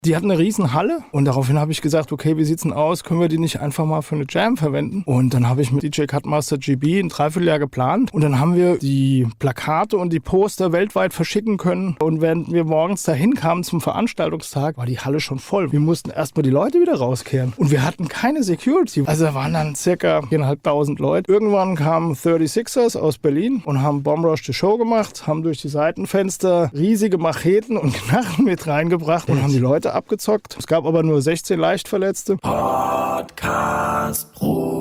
Die hatten eine riesen Halle und daraufhin habe ich gesagt, okay, wie sieht's denn aus? Können wir die nicht einfach mal für eine Jam verwenden? Und dann habe ich mit DJ Cutmaster GB ein Dreivierteljahr geplant und dann haben wir die Plakate und die Poster weltweit verschicken können. Und während wir morgens dahin kamen zum Veranstaltungstag, war die Halle schon voll. Wir mussten erstmal die Leute wieder rauskehren und wir hatten keine Security. Also da waren dann circa 4.500 Leute. Irgendwann kamen 36ers aus Berlin und haben Bomb Rush the Show gemacht, haben durch die Seitenfenster riesige Macheten und Knarren mit reingebracht und haben die Leute abgezockt. Es gab aber nur 16 Leichtverletzte. Podcast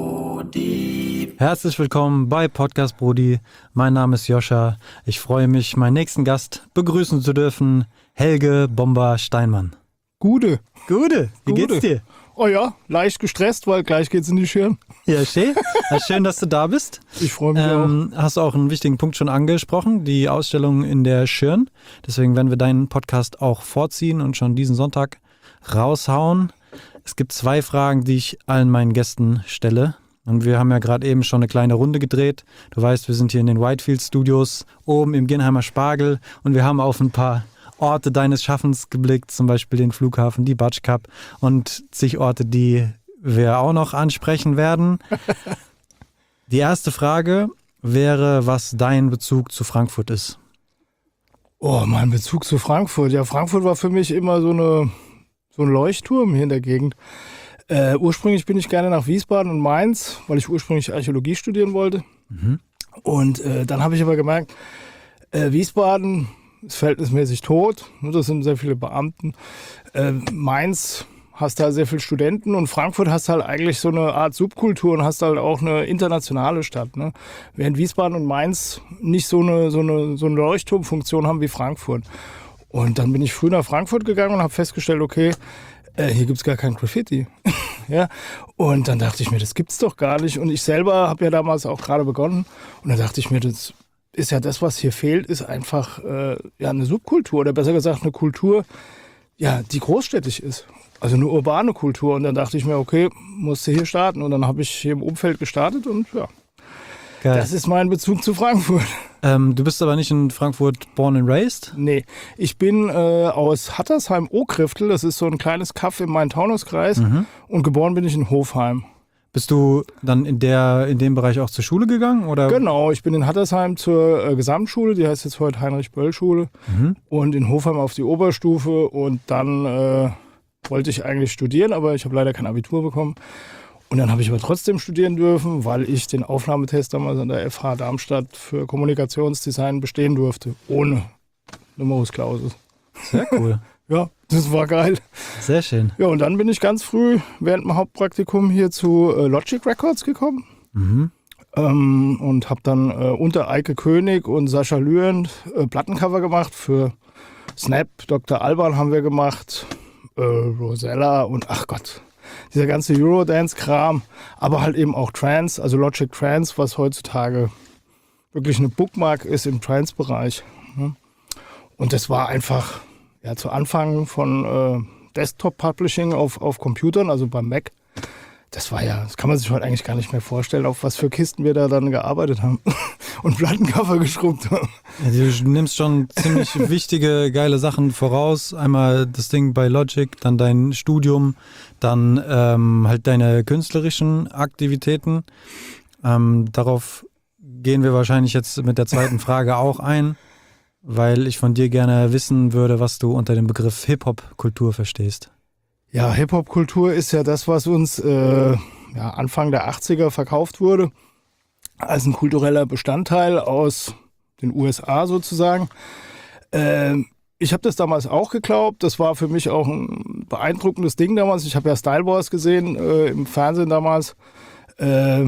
Brody. Herzlich willkommen bei Podcast Brody. Mein Name ist Joscha. Ich freue mich, meinen nächsten Gast begrüßen zu dürfen, Helge Bomber Steinmann. Gude. Wie geht's dir? Oh ja, leicht gestresst, weil gleich geht's in die Schirn. Ja, schön. Schön, dass du da bist. Ich freue mich auch. Hast auch einen wichtigen Punkt schon angesprochen, die Ausstellung in der Schirn. Deswegen werden wir deinen Podcast auch vorziehen und schon diesen Sonntag raushauen. Es gibt 2 Fragen, die ich allen meinen Gästen stelle. Und wir haben ja gerade eben schon eine kleine Runde gedreht. Du weißt, wir sind hier in den Whitefield Studios, oben im Genheimer Spargel. Und wir haben auf ein paar Orte deines Schaffens geblickt, zum Beispiel den Flughafen, die Batsch Cup und zig Orte, die wir auch noch ansprechen werden. Die erste Frage wäre, was dein Bezug zu Frankfurt ist. Oh, mein Bezug zu Frankfurt. Ja, Frankfurt war für mich immer so ein Leuchtturm hier in der Gegend. Ursprünglich bin ich gerne nach Wiesbaden und Mainz, weil ich ursprünglich Archäologie studieren wollte. Und dann habe ich aber gemerkt, Wiesbaden ist verhältnismäßig tot. Das sind sehr viele Beamten. Mainz hast da sehr viele Studenten und Frankfurt hast halt eigentlich so eine Art Subkultur und hast halt auch eine internationale Stadt. Ne? Während Wiesbaden und Mainz nicht so eine Leuchtturmfunktion haben wie Frankfurt. Und dann bin ich früh nach Frankfurt gegangen und habe festgestellt, okay, hier gibt's gar kein Graffiti. Ja? Und dann dachte ich mir, das gibt's doch gar nicht. Und ich selber habe ja damals auch gerade begonnen. Und dann dachte ich mir, das ist ja das, was hier fehlt, ist einfach eine Subkultur oder besser gesagt eine Kultur, ja, die großstädtisch ist. Also eine urbane Kultur. Und dann dachte ich mir, okay, musst du hier starten. Und dann habe ich hier im Umfeld gestartet und ja, Geil. Das ist mein Bezug zu Frankfurt. Du bist aber nicht in Frankfurt born and raised? Nee, ich bin aus Hattersheim-Okriftel. Das ist so ein kleines Kaff im Main-Taunus-Kreis. Und geboren bin ich in Hofheim. Bist du dann in dem Bereich auch zur Schule gegangen? Oder? Genau, ich bin in Hattersheim zur Gesamtschule, die heißt jetzt heute Heinrich-Böll-Schule. Und in Hofheim auf die Oberstufe. Und dann wollte ich eigentlich studieren, aber ich habe leider kein Abitur bekommen. Und dann habe ich aber trotzdem studieren dürfen, weil ich den Aufnahmetest damals an der FH Darmstadt für Kommunikationsdesign bestehen durfte. Ohne Numerus-Clausus. Sehr cool. Ja, das war geil. Sehr schön. Ja, und dann bin ich ganz früh während dem Hauptpraktikum hier zu Logic Records gekommen. Und habe dann unter Eike König und Sascha Lührend Plattencover gemacht für Snap, Dr. Alban haben wir gemacht, Rosella und ach Gott, dieser ganze Eurodance-Kram, aber halt eben auch Trance, also Logic Trance, was heutzutage wirklich eine Bookmark ist im Trance-Bereich. Und das war einfach ja, zu Anfang von Desktop-Publishing auf Computern, also beim Mac. Das kann man sich heute eigentlich gar nicht mehr vorstellen, auf was für Kisten wir da dann gearbeitet haben und Plattencover geschrubbt haben. Ja, du nimmst schon ziemlich wichtige, geile Sachen voraus. Einmal das Ding bei Logic, dann dein Studium, dann halt deine künstlerischen Aktivitäten. Darauf gehen wir wahrscheinlich jetzt mit der zweiten Frage auch ein, weil ich von dir gerne wissen würde, was du unter dem Begriff Hip-Hop-Kultur verstehst. Ja, Hip-Hop-Kultur ist ja das, was uns Anfang der 80er verkauft wurde, als ein kultureller Bestandteil aus den USA sozusagen. Ich habe das damals auch geglaubt. Das war für mich auch ein beeindruckendes Ding damals. Ich habe ja Style Wars gesehen im Fernsehen damals. Der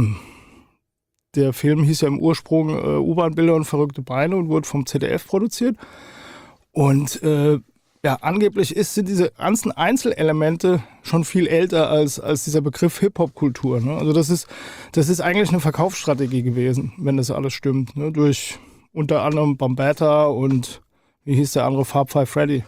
Film hieß ja im Ursprung U-Bahn-Bilder und verrückte Beine und wurde vom ZDF produziert. Und angeblich sind diese ganzen Einzelelemente schon viel älter als dieser Begriff Hip-Hop-Kultur. Ne? Also das ist eigentlich eine Verkaufsstrategie gewesen, wenn das alles stimmt. Ne? Durch unter anderem Bambaataa und wie hieß der andere, Fab5 Freddy.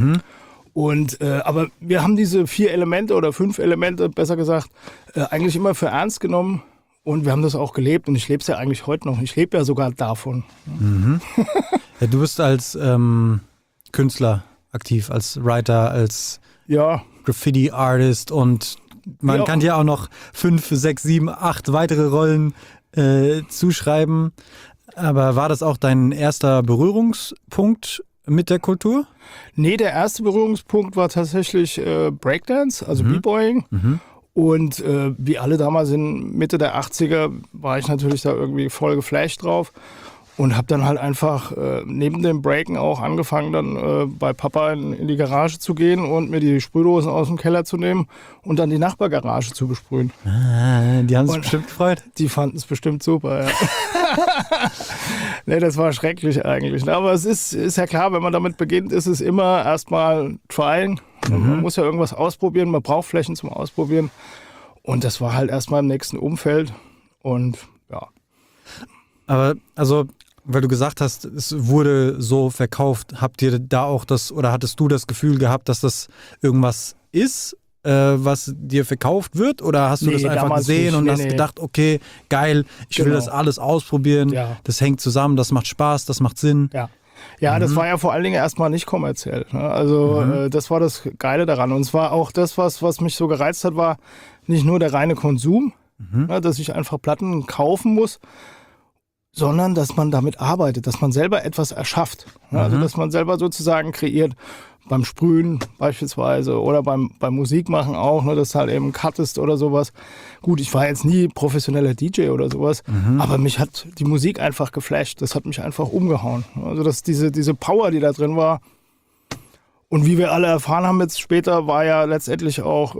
Und aber wir haben diese 4 Elemente oder 5 Elemente, besser gesagt, eigentlich immer für ernst genommen. Und wir haben das auch gelebt und ich lebe es ja eigentlich heute noch. Ich lebe ja sogar davon. Ja, du bist als Künstler aktiv, als Writer, als Ja, Graffiti-Artist und man Ja. kann dir auch noch 5, 6, 7, 8 weitere Rollen zuschreiben. Aber war das auch dein erster Berührungspunkt mit der Kultur? nee, der erste Berührungspunkt war tatsächlich Breakdance, also B-Boying. Und wie alle damals in Mitte der 80er war ich natürlich da irgendwie voll geflasht drauf und habe dann halt einfach neben dem Breaken auch angefangen, dann bei Papa in die Garage zu gehen und mir die Sprühdosen aus dem Keller zu nehmen und dann die Nachbargarage zu besprühen. Die haben sich Und- bestimmt gefreut. Die fanden es bestimmt super, ja. Nee, das war schrecklich eigentlich. Aber es ist ja klar, wenn man damit beginnt, ist es immer erstmal trying. Man muss ja irgendwas ausprobieren, man braucht Flächen zum Ausprobieren. Und das war halt erstmal im nächsten Umfeld. Und ja. Aber also, weil du gesagt hast, es wurde so verkauft, habt ihr da auch das oder hattest du das Gefühl gehabt, dass das irgendwas ist, was dir verkauft wird? Oder hast du Nee, das einfach damals gesehen nicht. und Nee, hast nee. gedacht, okay, geil, ich will Genau. das alles ausprobieren, Ja. das hängt zusammen, das macht Spaß, das macht Sinn. Ja. Ja, das war ja vor allen Dingen erstmal nicht kommerziell. Ne? Also das war das Geile daran. Und zwar auch das, was mich so gereizt hat, war nicht nur der reine Konsum, ne, dass ich einfach Platten kaufen muss, sondern dass man damit arbeitet, dass man selber etwas erschafft. Ne? Also dass man selber sozusagen kreiert. Beim Sprühen beispielsweise oder beim Musikmachen auch, ne, dass du halt eben cuttest oder sowas. Gut, ich war jetzt nie professioneller DJ oder sowas, aber mich hat die Musik einfach geflasht. Das hat mich einfach umgehauen. Also dass diese Power, die da drin war. Und wie wir alle erfahren haben jetzt später, war ja letztendlich auch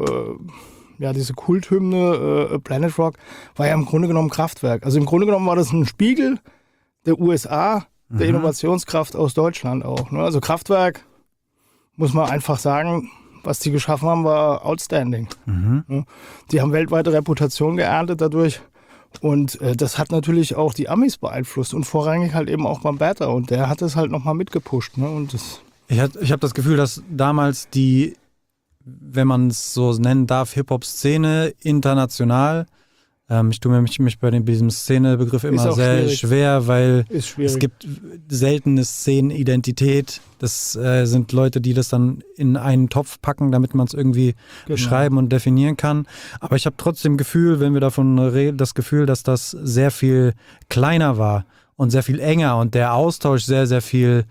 diese Kulthymne Planet Rock, war ja im Grunde genommen Kraftwerk. Also im Grunde genommen war das ein Spiegel der USA, der Innovationskraft aus Deutschland auch. Ne? Also Kraftwerk, muss man einfach sagen, was die geschaffen haben, war outstanding. Ja, die haben weltweite Reputation geerntet dadurch. Und das hat natürlich auch die Amis beeinflusst und vorrangig halt eben auch Bambetta. Und der hat das halt nochmal mitgepusht. Ne? Und das, Ich habe das Gefühl, dass damals die, wenn man es so nennen darf, Hip-Hop-Szene international, ich tue mich bei diesem Szenebegriff immer auch sehr schwierig. schwer, weil ist schwierig. es gibt seltene Szenenidentität. Das sind Leute, die das dann in einen Topf packen, damit man es irgendwie beschreiben und definieren kann. Aber ich habe trotzdem Gefühl, wenn wir davon reden, das Gefühl, dass das sehr viel kleiner war und sehr viel enger und der Austausch sehr, sehr viel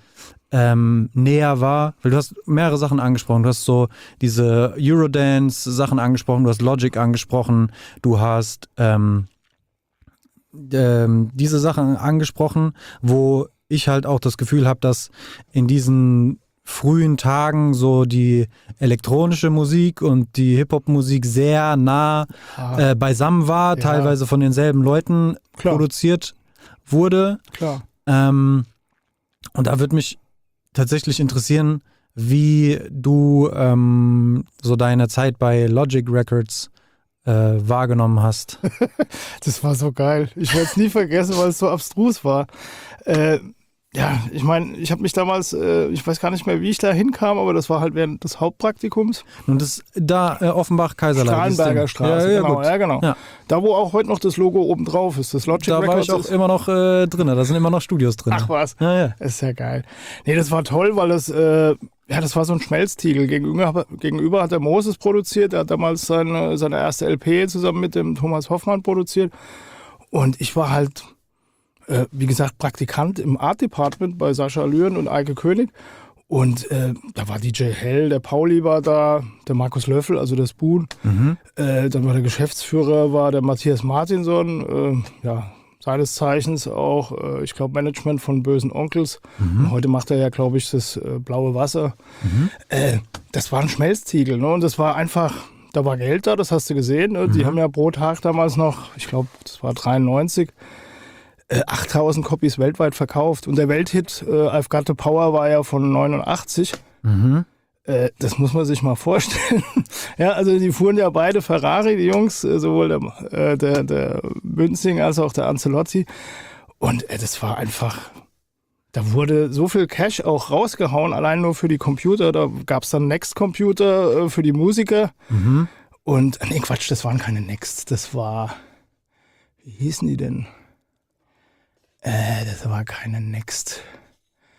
näher war, weil du hast mehrere Sachen angesprochen. Du hast so diese Eurodance-Sachen angesprochen, du hast Logic angesprochen, du hast diese Sachen angesprochen, wo ich halt auch das Gefühl habe, dass in diesen frühen Tagen so die elektronische Musik und die Hip-Hop-Musik sehr nah beisammen war, Ja. teilweise von denselben Leuten Klar. produziert wurde. Klar. Und da würde mich tatsächlich interessieren, wie du so deine Zeit bei Logic Records wahrgenommen hast. Das war so geil. Ich werde es nie vergessen, weil es so abstrus war. Ja, ich meine, ich habe mich damals, ich weiß gar nicht mehr, wie ich da hinkam, aber das war halt während des Hauptpraktikums. Und das da Offenbach-Kaiserlei. Strahlenberger Straße, ja, genau, gut. ja, genau. Ja. Da, wo auch heute noch das Logo oben drauf ist, das Logic Da war Records ich auch ist. immer noch drin. Da sind immer noch Studios drin. Ach was, Ja, ja. das ist ja geil. Nee, das war toll, weil das, das war so ein Schmelztiegel. Gegenüber hat der Moses produziert, der hat damals seine erste LP zusammen mit dem Thomas Hoffmann produziert. Und ich war halt, wie gesagt, Praktikant im Art Department bei Sascha Lühren und Eike König. Und da war DJ Hell, der Pauli war da, der Markus Löffel, also der Spoon. Dann war der Geschäftsführer, war der Matthias Martinson, seines Zeichens auch, ich glaube, Management von Bösen Onkels. Und heute macht er ja, glaube ich, das Blaue Wasser. Das war ein Schmelztiegel, ne? Und das war einfach, da war Geld da, das hast du gesehen. Ne? Die haben ja pro Tag damals noch, ich glaube, das war 93, 8000 Copies weltweit verkauft. Und der Welthit I've Got the Power war ja von 89. Das muss man sich mal vorstellen. Ja, also die fuhren ja beide Ferrari, die Jungs, sowohl der Bünzing als auch der Ancelotti. Und das war einfach, da wurde so viel Cash auch rausgehauen, allein nur für die Computer. Da gab es dann Next-Computer für die Musiker. Und, nee, Quatsch, das waren keine Next. Das war, wie hießen die denn? Das war keine Next.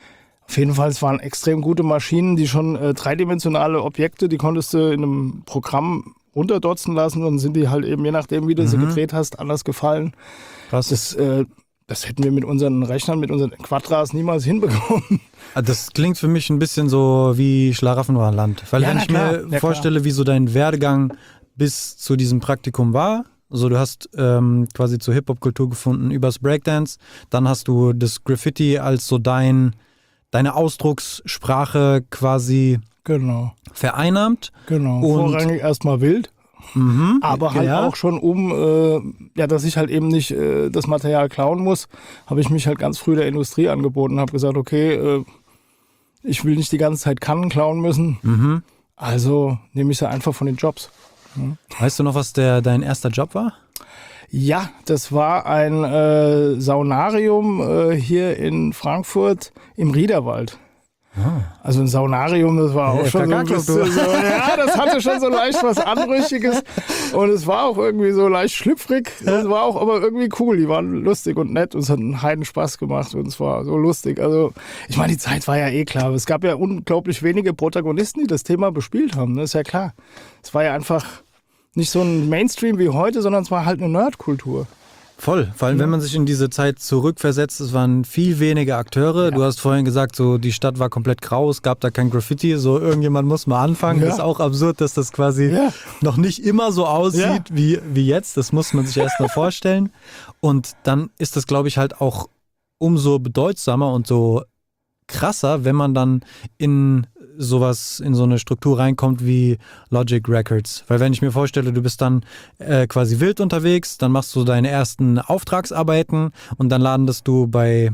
Auf jeden Fall, es waren extrem gute Maschinen, die schon dreidimensionale Objekte, die konntest du in einem Programm runterdotzen lassen und sind die halt eben, je nachdem, wie du sie gedreht hast, anders gefallen. Krass. Das hätten wir mit unseren Rechnern, mit unseren Quadras niemals hinbekommen. Das klingt für mich ein bisschen so wie Schlaraffenland. Weil wenn ich mir vorstelle, wie so dein Werdegang bis zu diesem Praktikum war, also du hast quasi zur Hip-Hop-Kultur gefunden übers Breakdance, dann hast du das Graffiti als so deine Ausdruckssprache quasi vereinnahmt. Genau, und vorrangig erstmal wild. Aber halt auch schon dass ich halt eben nicht das Material klauen muss, habe ich mich halt ganz früh der Industrie angeboten und habe gesagt, okay, ich will nicht die ganze Zeit Kannen klauen müssen, also nehme ich sie einfach von den Jobs. Weißt du noch, was dein erster Job war? Ja, das war ein Saunarium hier in Frankfurt im Riederwald. Also ein Saunarium, das war auch schon so ein bisschen so, ja, das hatte schon so leicht was Anrüchiges und es war auch irgendwie so leicht schlüpfrig. Es war auch aber irgendwie cool, die waren lustig und nett und es hat einen Heiden Spaß gemacht und es war so lustig. Also ich meine, die Zeit war ja eh klar. Es gab ja unglaublich wenige Protagonisten, die das Thema bespielt haben, das ist ja klar. Es war ja einfach nicht so ein Mainstream wie heute, sondern es war halt eine Nerdkultur. Voll, vor allem wenn man sich in diese Zeit zurückversetzt, es waren viel weniger Akteure. Ja. Du hast vorhin gesagt, so die Stadt war komplett grau, es gab da kein Graffiti, so irgendjemand muss mal anfangen. Ja. Das ist auch absurd, dass das quasi noch nicht immer so aussieht wie jetzt. Das muss man sich erst mal vorstellen. Und dann ist das, glaube ich, halt auch umso bedeutsamer und so krasser, wenn man dann in so eine Struktur reinkommt wie Logic Records. Weil wenn ich mir vorstelle, du bist dann quasi wild unterwegs, dann machst du deine ersten Auftragsarbeiten und dann landest du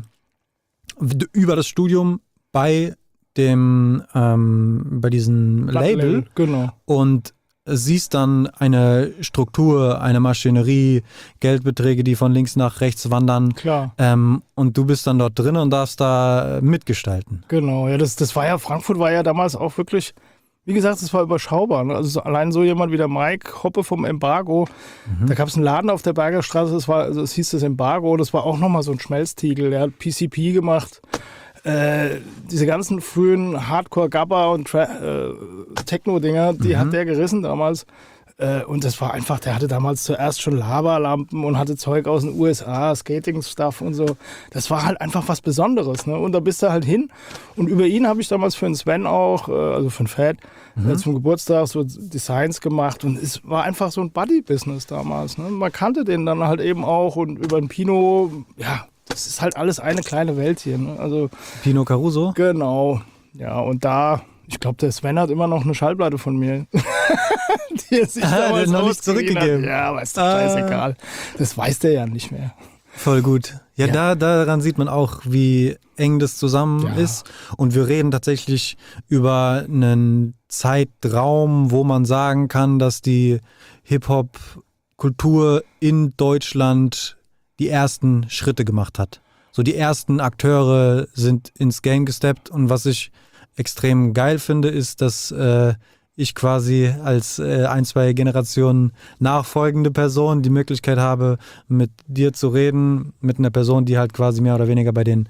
über das Studium bei diesem Label. Genau. Und siehst dann eine Struktur, eine Maschinerie, Geldbeträge, die von links nach rechts wandern. Klar. Und du bist dann dort drin und darfst da mitgestalten. Genau, ja, das war ja, Frankfurt war ja damals auch wirklich, wie gesagt, es war überschaubar. Ne? Also allein so jemand wie der Mike Hoppe vom Embargo, da gab es einen Laden auf der Bergerstraße, es hieß das Embargo, das war auch nochmal so ein Schmelztiegel, der hat PCP gemacht. Diese ganzen frühen Hardcore-Gabba und Techno-Dinger, die hat der gerissen damals. Und das war einfach, der hatte damals zuerst schon Lavalampen und hatte Zeug aus den USA, Skating-Stuff und so. Das war halt einfach was Besonderes. Ne? Und da bist du halt hin. Und über ihn habe ich damals für den Sven auch, also für den Fat, zum Geburtstag so Designs gemacht. Und es war einfach so ein Buddy-Business damals. Ne? Man kannte den dann halt eben auch und über den Pino, ja, das ist halt alles eine kleine Welt hier. Ne? Also, Pino Caruso? Genau. Ja, und ich glaube, der Sven hat immer noch eine Schallplatte von mir. Die er sich damals noch nicht zurückgegeben. Ja, aber ist doch scheißegal. Das weiß der ja nicht mehr. Voll gut. Ja, daran sieht man auch, wie eng das zusammen ist. Und wir reden tatsächlich über einen Zeitraum, wo man sagen kann, dass die Hip-Hop-Kultur in Deutschland die ersten Schritte gemacht hat. So die ersten Akteure sind ins Game gesteppt und was ich extrem geil finde, ist, dass ich quasi als 2 Generationen nachfolgende Person die Möglichkeit habe, mit dir zu reden, mit einer Person, die halt quasi mehr oder weniger bei den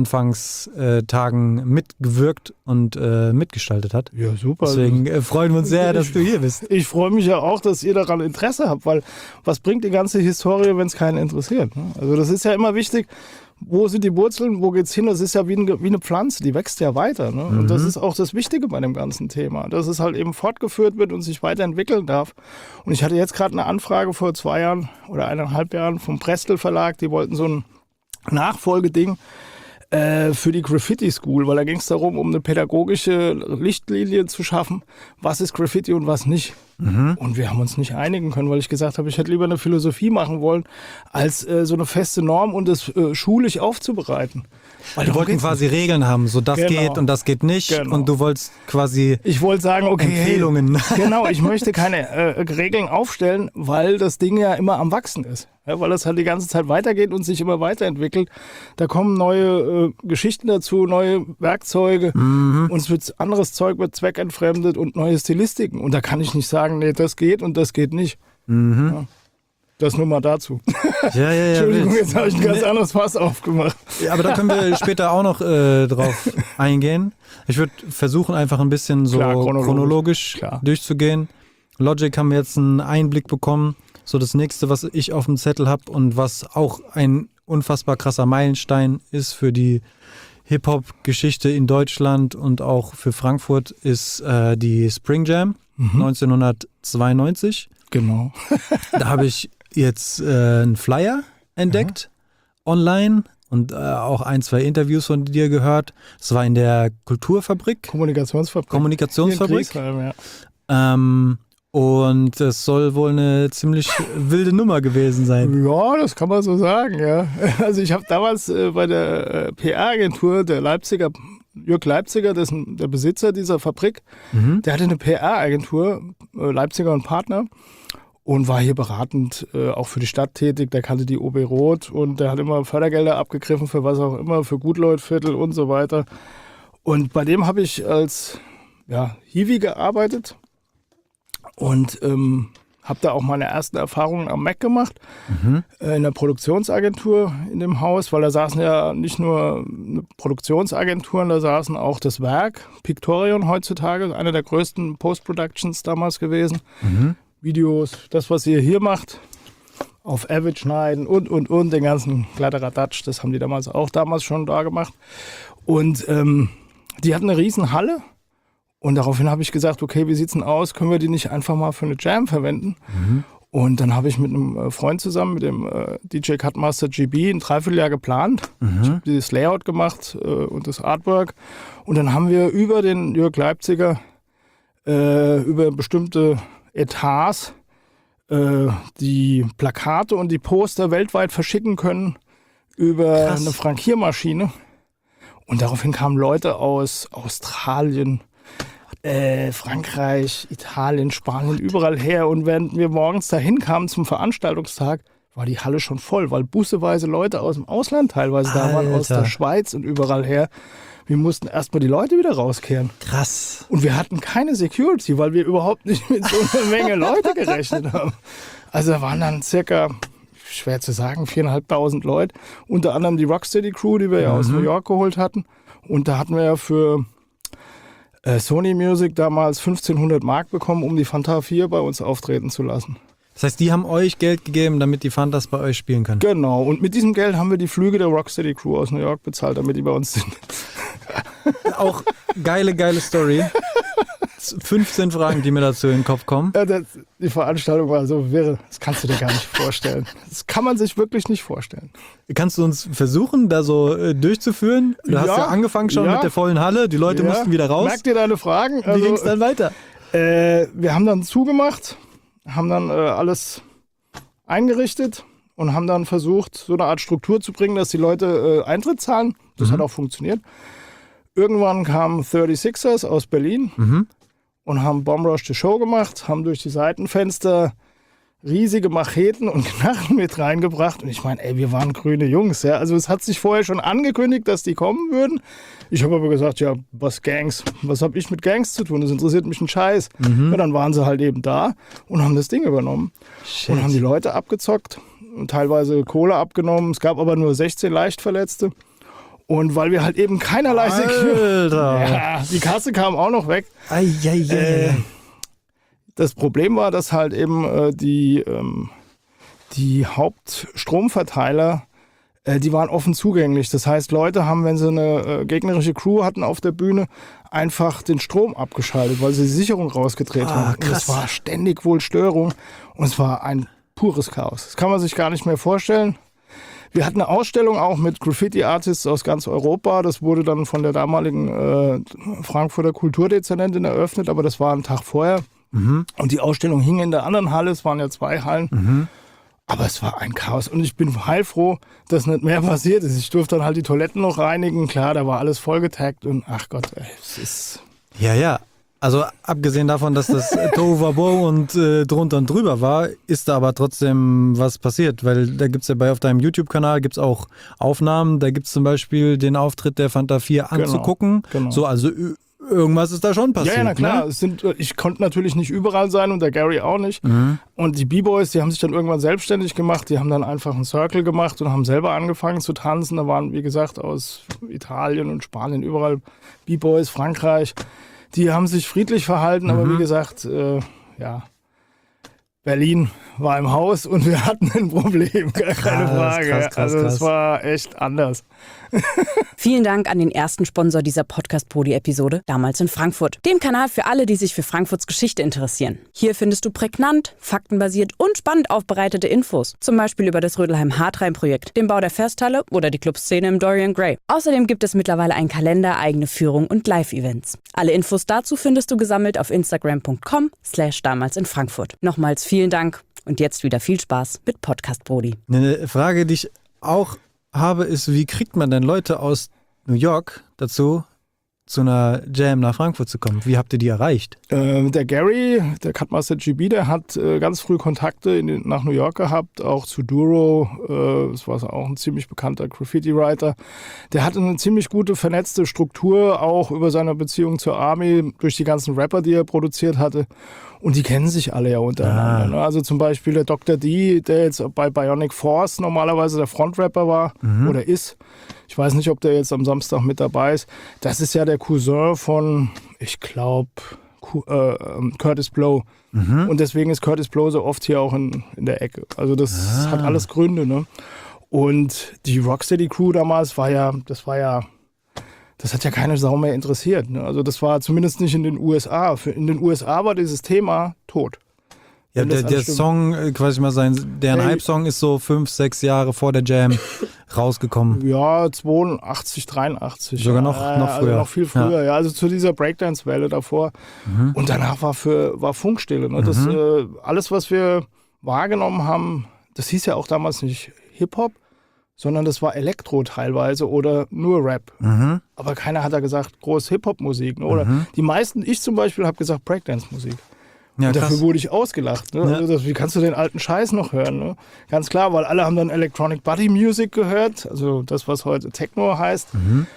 Anfangstagen mitgewirkt und mitgestaltet hat. Ja, super. Deswegen freuen wir uns sehr, dass du hier bist. Ich freue mich ja auch, dass ihr daran Interesse habt, weil was bringt die ganze Historie, wenn es keinen interessiert? Ne? Also das ist ja immer wichtig. Wo sind die Wurzeln, wo geht's hin? Das ist ja wie eine Pflanze, die wächst ja weiter. Ne? Und das ist auch das Wichtige bei dem ganzen Thema, dass es halt eben fortgeführt wird und sich weiterentwickeln darf. Und ich hatte jetzt gerade eine Anfrage vor 2 Jahren oder 1,5 Jahren vom Prestel Verlag, die wollten so ein Nachfolgeding für die Graffiti School, weil da ging es darum, um eine pädagogische Lichtlinie zu schaffen, was ist Graffiti und was nicht. Und wir haben uns nicht einigen können, weil ich gesagt habe, ich hätte lieber eine Philosophie machen wollen, als so eine feste Norm und das schulisch aufzubereiten. Weil die wollten quasi Regeln haben, so das geht und das geht nicht. Genau. Und du wolltest quasi ich wollte sagen, okay, Empfehlungen. Genau, ich möchte keine Regeln aufstellen, weil das Ding ja immer am Wachsen ist. Ja, weil das halt die ganze Zeit weitergeht und sich immer weiterentwickelt. Da kommen neue Geschichten dazu, neue Werkzeuge und es wird anderes Zeug wird zweckentfremdet und neue Stilistiken. Und da kann ich nicht sagen, nee, das geht und das geht nicht. Ja. Das nur mal dazu. Ja. Entschuldigung, wild. jetzt habe ich ein ganz anderes Fass aufgemacht. Ja, aber da können wir später auch noch drauf eingehen. Ich würde versuchen, einfach ein bisschen so Klar, chronologisch Klar. durchzugehen. Logic haben wir jetzt einen Einblick bekommen. So das nächste, was ich auf dem Zettel habe und was auch ein unfassbar krasser Meilenstein ist für die Hip-Hop-Geschichte in Deutschland und auch für Frankfurt, ist die Spring Jam 1992. Genau. Da habe ich jetzt einen Flyer entdeckt, online, und auch 1, 2 Interviews von dir gehört. Es war in der Kulturfabrik. Kommunikationsfabrik. Hier in Kommunikationsfabrik. Griesheim, ja. Und es soll wohl eine ziemlich wilde Nummer gewesen sein. Ja, das kann man so sagen, ja. Also ich habe damals bei der PR-Agentur der Leipziger, Jörg Leipziger, das ist der Besitzer dieser Fabrik, der hatte eine PR-Agentur, Leipziger und Partner, und war hier beratend auch für die Stadt tätig. Der kannte die OB Roth und der hat immer Fördergelder abgegriffen für was auch immer, für Gutleut-Viertel und so weiter. Und bei dem habe ich als Hiwi gearbeitet. Und habe da auch meine ersten Erfahrungen am Mac gemacht, in der Produktionsagentur in dem Haus, weil da saßen ja nicht nur Produktionsagenturen, da saßen auch das Werk, Pictorion heutzutage, einer der größten Post-Productions damals gewesen. Videos, das, was ihr hier macht, auf Avid schneiden und den ganzen Kladderadatsch, das haben die damals schon da gemacht. Und die hatten eine riesen Halle. Und daraufhin habe ich gesagt, okay, wie sieht's denn aus? Können wir die nicht einfach mal für eine Jam verwenden? Und dann habe ich mit einem Freund zusammen, mit dem DJ Cutmaster GB, ein Dreivierteljahr geplant. Ich habe dieses Layout gemacht und das Artwork. Und dann haben wir über den Jörg Leipziger, über bestimmte Etats, die Plakate und die Poster weltweit verschicken können über eine Frankiermaschine. Und daraufhin kamen Leute aus Australien, Frankreich, Italien, Spanien, überall her. Und während wir morgens dahin kamen zum Veranstaltungstag, war die Halle schon voll, weil busseweise Leute aus dem Ausland teilweise da waren, aus der Schweiz und überall her. Wir mussten erstmal die Leute wieder rauskehren. Krass. Und wir hatten keine Security, weil wir überhaupt nicht mit so einer Menge Leute gerechnet haben. Also da waren dann circa, schwer zu sagen, 4.500 Leute. Unter anderem die Rocksteady Crew, die wir ja aus New York geholt hatten. Und da hatten wir ja für Sony Music damals 1.500 Mark bekommen, um die Fanta 4 bei uns auftreten zu lassen. Das heißt, die haben euch Geld gegeben, damit die Fantas bei euch spielen können? Genau, und mit diesem Geld haben wir die Flüge der Rocksteady Crew aus New York bezahlt, damit die bei uns sind. Auch geile Story. 15 Fragen, die mir dazu in den Kopf kommen. Ja, die Veranstaltung war so wirre, das kannst du dir gar nicht vorstellen. Das kann man sich wirklich nicht vorstellen. Kannst du uns versuchen, da so durchzuführen? Du hast ja angefangen schon mit der vollen Halle, die Leute mussten wieder raus. Merk dir deine Fragen. Wie ging es dann weiter? Wir haben dann zugemacht, haben dann alles eingerichtet und haben dann versucht, so eine Art Struktur zu bringen, dass die Leute Eintritt zahlen. Das hat auch funktioniert. Irgendwann kamen 36ers aus Berlin und haben Bomb Rush the Show gemacht, haben durch die Seitenfenster riesige Macheten und Knarren mit reingebracht. Und ich meine, wir waren grüne Jungs. Ja? Also es hat sich vorher schon angekündigt, dass die kommen würden. Ich habe aber gesagt, ja, was Gangs? Was habe ich mit Gangs zu tun? Das interessiert mich ein Scheiß. Ja, dann waren sie halt eben da und haben das Ding übernommen. Und haben die Leute abgezockt und teilweise Kohle abgenommen. Es gab aber nur 16 Leichtverletzte. Und weil wir halt eben keinerlei Security... Ja, die Kasse kam auch noch weg. Das Problem war, dass halt eben die Hauptstromverteiler, die waren offen zugänglich. Das heißt, Leute haben, wenn sie eine gegnerische Crew hatten auf der Bühne, einfach den Strom abgeschaltet, weil sie die Sicherung rausgedreht haben. Und es war ständig wohl Störung und es war ein pures Chaos. Das kann man sich gar nicht mehr vorstellen. Wir hatten eine Ausstellung auch mit Graffiti-Artists aus ganz Europa. Das wurde dann von der damaligen Frankfurter Kulturdezernentin eröffnet, aber das war einen Tag vorher. Und die Ausstellung hing in der anderen Halle. Es waren ja 2 Hallen. Aber es war ein Chaos. Und ich bin heilfroh, dass nicht mehr passiert ist. Ich durfte dann halt die Toiletten noch reinigen. Klar, da war alles vollgetaggt. Und ach Gott, es ist... Ja. Also abgesehen davon, dass das Tohuwabohu und drunter und drüber war, ist da aber trotzdem was passiert. Weil da gibt es ja auf deinem YouTube-Kanal gibt's auch Aufnahmen. Da gibt es zum Beispiel den Auftritt der Fanta 4 anzugucken. Genau. So, also irgendwas ist da schon passiert. Ja, na klar. Ne? Ich konnte natürlich nicht überall sein und der Gary auch nicht. Und die B-Boys, die haben sich dann irgendwann selbstständig gemacht. Die haben dann einfach einen Circle gemacht und haben selber angefangen zu tanzen. Da waren, wie gesagt, aus Italien und Spanien überall B-Boys, Frankreich. Die haben sich friedlich verhalten, aber wie gesagt, Berlin war im Haus und wir hatten ein Problem, gar keine Frage. Krass. Es war echt anders. Vielen Dank an den ersten Sponsor dieser Podcast-Prodi-Episode, damals in Frankfurt. Dem Kanal für alle, die sich für Frankfurts Geschichte interessieren. Hier findest du prägnant, faktenbasiert und spannend aufbereitete Infos. Zum Beispiel über das Rödelheim-Hartheim-Projekt, den Bau der Festhalle oder die Clubszene im Dorian Gray. Außerdem gibt es mittlerweile einen Kalender, eigene Führung und Live-Events. Alle Infos dazu findest du gesammelt auf instagram.com/damals in Frankfurt. Nochmals vielen Dank und jetzt wieder viel Spaß mit Podcast Prodi. Eine Frage, die ich auch habe, ist, wie kriegt man denn Leute aus New York dazu, zu einer Jam nach Frankfurt zu kommen? Wie habt ihr die erreicht? Der Gary, der Cutmaster GB, der hat ganz früh Kontakte nach New York gehabt, auch zu Duro. Das war auch ein ziemlich bekannter Graffiti-Writer. Der hatte eine ziemlich gute vernetzte Struktur, auch über seine Beziehung zur Army, durch die ganzen Rapper, die er produziert hatte. Und die kennen sich alle ja untereinander. Ne? Also zum Beispiel der Dr. D, der jetzt bei Bionic Force normalerweise der Frontrapper war oder ist. Ich weiß nicht, ob der jetzt am Samstag mit dabei ist. Das ist ja der Cousin von, ich glaube, Curtis Blow. Und deswegen ist Curtis Blow so oft hier auch in der Ecke. Also das hat alles Gründe. Ne? Und die Rocksteady Crew damals das hat ja keine Sau mehr interessiert. Ne? Also das war zumindest nicht in den USA. In den USA war dieses Thema tot. Ja, der Song, quasi mal deren Hype-Song ist so 5-6 Jahre vor der Jam rausgekommen. Ja, 82, 83. Sogar noch früher. Also noch viel früher, ja. Also zu dieser Breakdance-Welle davor. Und danach war Funkstille. Ne? Das, alles, was wir wahrgenommen haben, das hieß ja auch damals nicht Hip-Hop, sondern das war Elektro teilweise oder nur Rap. Aber keiner hat da gesagt, groß Hip-Hop-Musik. Ne? Oder die meisten, ich zum Beispiel, habe gesagt Breakdance-Musik. Ja, und dafür krass. wurde ich ausgelacht. Ne? Ja. Also wie kannst du den alten Scheiß noch hören? Ne? Ganz klar, weil alle haben dann Electronic Body Music gehört, also das, was heute Techno heißt.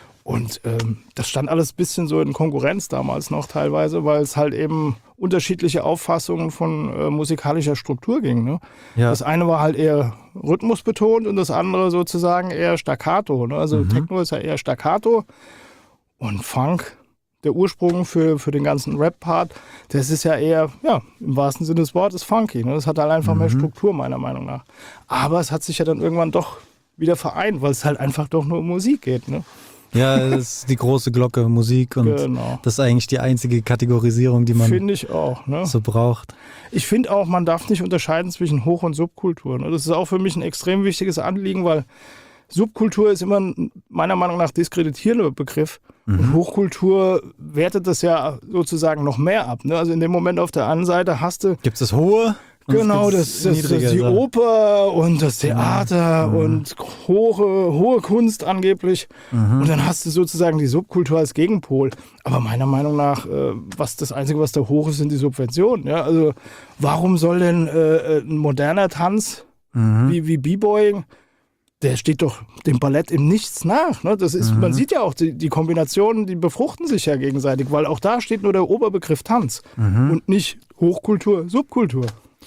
Und das stand alles ein bisschen so in Konkurrenz damals noch teilweise, weil es halt eben unterschiedliche Auffassungen von musikalischer Struktur ging. Ne? Ja. Das eine war halt eher rhythmusbetont und das andere sozusagen eher Staccato. Ne? Also Techno ist ja eher Staccato und Funk, der Ursprung für den ganzen Rap-Part, das ist ja eher, ja, im wahrsten Sinne des Wortes funky. Ne? Das hat halt einfach mehr Struktur, meiner Meinung nach. Aber es hat sich ja dann irgendwann doch wieder vereint, weil es halt einfach doch nur um Musik geht. Ne? Ja, das ist die große Glocke, Musik, und das ist eigentlich die einzige Kategorisierung, die man finde ich auch, ne? so braucht. Ich finde auch, man darf nicht unterscheiden zwischen Hoch- und Subkulturen. Das ist auch für mich ein extrem wichtiges Anliegen, weil Subkultur ist immer ein, meiner Meinung nach, diskreditierender Begriff. Und Hochkultur wertet das ja sozusagen noch mehr ab. Ne? Also in dem Moment auf der anderen Seite hast du... Gibt es das Hohe? Genau, das die Oper und das Theater und hohe Kunst angeblich. Und dann hast du sozusagen die Subkultur als Gegenpol. Aber meiner Meinung nach, das Einzige, was da hoch ist, sind die Subventionen. Ja? Also warum soll denn ein moderner Tanz wie B-Boying, der steht doch dem Ballett im Nichts nach. Ne? Das ist, man sieht ja auch, die Kombinationen, die befruchten sich ja gegenseitig, weil auch da steht nur der Oberbegriff Tanz und nicht Hochkultur, Subkultur.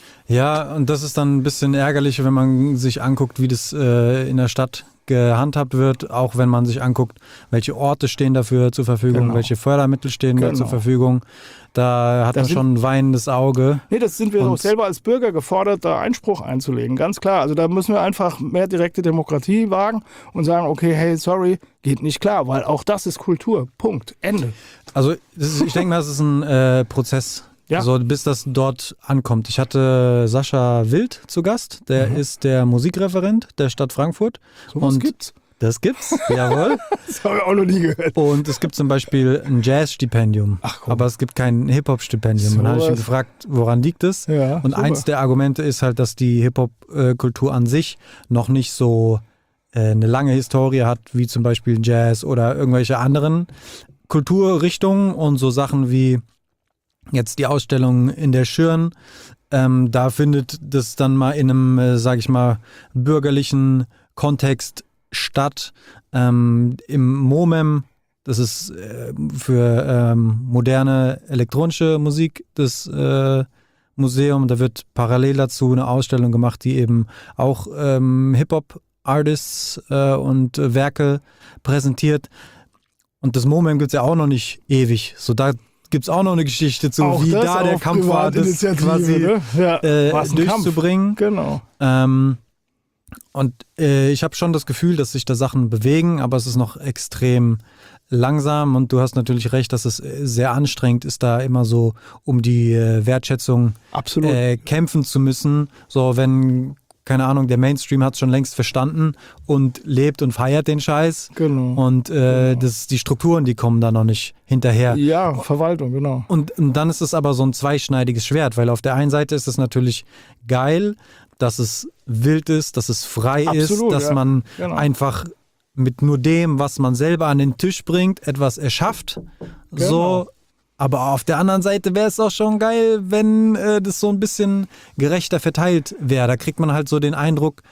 Ja, und das ist dann ein bisschen ärgerlich, wenn man sich anguckt, wie das in der Stadt gehandhabt wird, auch wenn man sich anguckt, welche Orte stehen dafür zur Verfügung, welche Fördermittel stehen da zur Verfügung. Da hat man schon ein weinendes Auge. Nee, das sind wir auch selber als Bürger gefordert, da Einspruch einzulegen, ganz klar. Also da müssen wir einfach mehr direkte Demokratie wagen und sagen, okay, hey, sorry, geht nicht klar, weil auch das ist Kultur. Punkt. Ende. Also ich denke mal, das ist ein Prozess. Ja. So, bis das dort ankommt. Ich hatte Sascha Wild zu Gast, der ist der Musikreferent der Stadt Frankfurt. Was gibt's? Das gibt's, jawohl. Das habe ich auch noch nie gehört. Und es gibt zum Beispiel ein Jazz-Stipendium, aber es gibt kein Hip-Hop-Stipendium. Und dann habe ich ihn gefragt, woran liegt es? Ja, und eins der Argumente ist halt, dass die Hip-Hop-Kultur an sich noch nicht so eine lange Historie hat, wie zum Beispiel Jazz oder irgendwelche anderen Kulturrichtungen, und so Sachen wie jetzt die Ausstellung in der Schirn, da findet das dann mal in einem, sage ich mal, bürgerlichen Kontext statt. Im MoMEM Das ist für moderne elektronische Musik das Museum. Da wird parallel dazu eine Ausstellung gemacht, die eben auch Hip-Hop-Artists und Werke präsentiert. Und das MoMAM gibt es ja auch noch nicht ewig. So, da gibt es auch noch eine Geschichte zu, auch wie da der Kampf war, das quasi durchzubringen. Genau. Und ich habe schon das Gefühl, dass sich da Sachen bewegen, aber es ist noch extrem langsam und du hast natürlich recht, dass es sehr anstrengend ist, da immer so um die Wertschätzung kämpfen zu müssen. So, wenn, keine Ahnung, der Mainstream hat es schon längst verstanden und lebt und feiert den Scheiß. Genau. Und die Strukturen, die kommen da noch nicht hinterher. Ja, Verwaltung, genau. Und dann ist es aber so ein zweischneidiges Schwert, weil auf der einen Seite ist es natürlich geil, dass es wild ist, dass es frei ist, dass man einfach mit nur dem, was man selber an den Tisch bringt, etwas erschafft. Genau. So, aber auf der anderen Seite wäre es auch schon geil, wenn das so ein bisschen gerechter verteilt wäre. Da kriegt man halt so den Eindruck,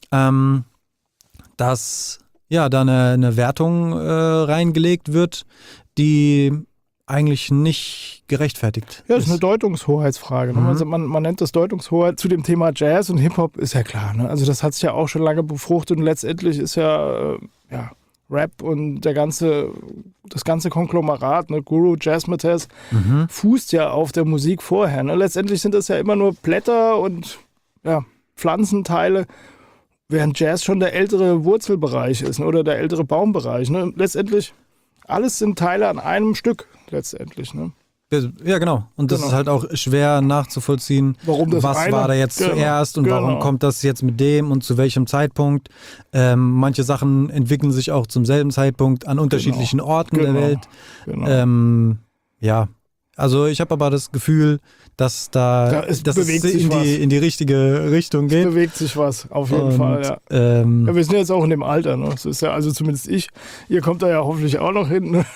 dass da eine Wertung reingelegt wird, die eigentlich nicht gerechtfertigt Ja, das ist eine Deutungshoheitsfrage. Ne? Also man nennt das Deutungshoheit zu dem Thema Jazz und Hip-Hop, ist ja klar. Ne? Also das hat sich ja auch schon lange befruchtet und letztendlich ist ja Rap und das ganze Konglomerat, ne? Guru, Jazzmatazz, fußt ja auf der Musik vorher. Ne? Letztendlich sind das ja immer nur Blätter und Pflanzenteile, während Jazz schon der ältere Wurzelbereich ist, ne? Oder der ältere Baumbereich. Ne? Letztendlich, alles sind Teile an einem Stück. Letztendlich, ne? Ja, genau. Und das ist halt auch schwer nachzuvollziehen, was war da jetzt zuerst und warum kommt das jetzt mit dem und zu welchem Zeitpunkt. Manche Sachen entwickeln sich auch zum selben Zeitpunkt an unterschiedlichen Orten der Welt. Also ich habe aber das Gefühl, dass es in die richtige Richtung geht. Es bewegt sich was, auf jeden Fall, ja. Wir sind jetzt auch in dem Alter, ne? Das ist ja, also zumindest ich. Ihr kommt da ja hoffentlich auch noch hin, ne?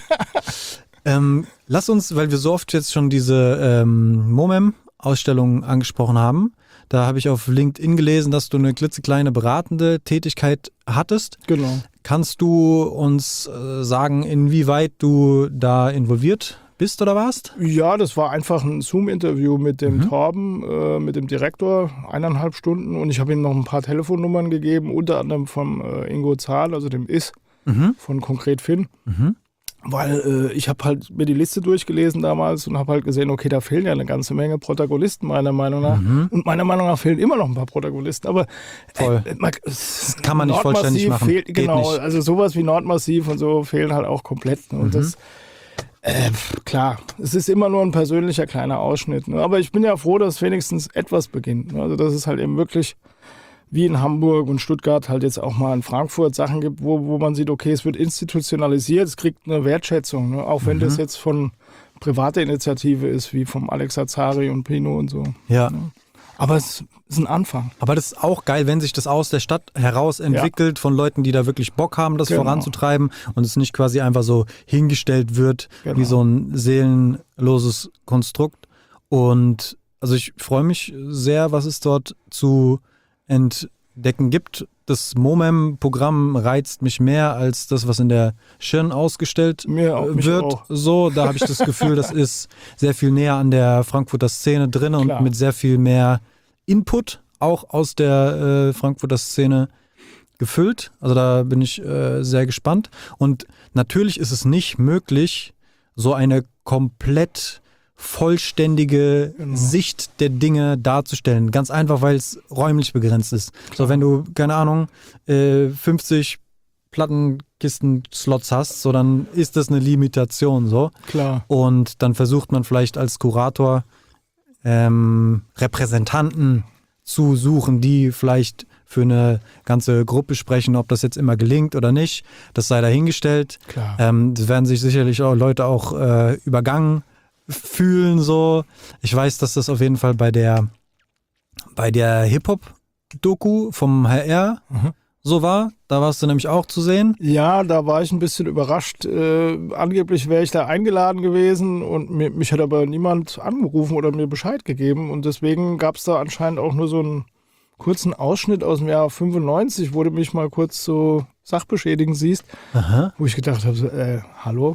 Lass uns, weil wir so oft jetzt schon diese MoMAM-Ausstellung angesprochen haben, da habe ich auf LinkedIn gelesen, dass du eine klitzekleine beratende Tätigkeit hattest. Genau. Kannst du uns sagen, inwieweit du da involviert bist oder warst? Ja, das war einfach ein Zoom-Interview mit dem Torben, mit dem Direktor, 1,5 Stunden. Und ich habe ihm noch ein paar Telefonnummern gegeben, unter anderem vom Ingo Zahl, also dem Is, von Konkret Finn. Weil ich habe halt mir die Liste durchgelesen damals und habe halt gesehen, okay, da fehlen ja eine ganze Menge Protagonisten meiner Meinung nach. Und meiner Meinung nach fehlen immer noch ein paar Protagonisten. Aber das kann man nicht vollständig machen. Genau, also sowas wie Nordmassiv und so fehlen halt auch komplett. Ne? Und das, klar, es ist immer nur ein persönlicher kleiner Ausschnitt. Ne? Aber ich bin ja froh, dass wenigstens etwas beginnt. Ne? Also dass es halt eben wirklich wie in Hamburg und Stuttgart halt jetzt auch mal in Frankfurt Sachen gibt, wo man sieht, okay, es wird institutionalisiert, es kriegt eine Wertschätzung, ne? Auch wenn das jetzt von privater Initiative ist, wie vom Alex Azari und Pino und so. Ja. Ne? Aber es ist ein Anfang. Aber das ist auch geil, wenn sich das aus der Stadt heraus entwickelt, von Leuten, die da wirklich Bock haben, das voranzutreiben und es nicht quasi einfach so hingestellt wird, wie so ein seelenloses Konstrukt. Und also ich freue mich sehr, was es dort zu entdecken gibt. Das MoMAM-Programm reizt mich mehr als das, was in der Schirn ausgestellt wird. Auch. So, da habe ich das Gefühl, das ist sehr viel näher an der Frankfurter Szene drin und mit sehr viel mehr Input auch aus der Frankfurter Szene gefüllt. Also da bin ich sehr gespannt. Und natürlich ist es nicht möglich, so eine komplett vollständige Sicht der Dinge darzustellen. Ganz einfach, weil es räumlich begrenzt ist. So, wenn du, keine Ahnung, 50 Plattenkisten-Slots hast, so, dann ist das eine Limitation, so. Klar. Und dann versucht man vielleicht als Kurator Repräsentanten zu suchen, die vielleicht für eine ganze Gruppe sprechen, ob das jetzt immer gelingt oder nicht. Das sei dahingestellt. Klar. Das werden sich sicherlich auch Leute auch übergangen fühlen, so. Ich weiß, dass das auf jeden Fall bei der Hip-Hop-Doku vom HR so war. Da warst du nämlich auch zu sehen. Ja, da war ich ein bisschen überrascht. Angeblich wäre ich da eingeladen gewesen und mich hat aber niemand angerufen oder mir Bescheid gegeben. Und deswegen gab es da anscheinend auch nur so ein kurzen Ausschnitt aus dem Jahr 95, wo du mich mal kurz so sachbeschädigen siehst, wo ich gedacht habe, so, hallo?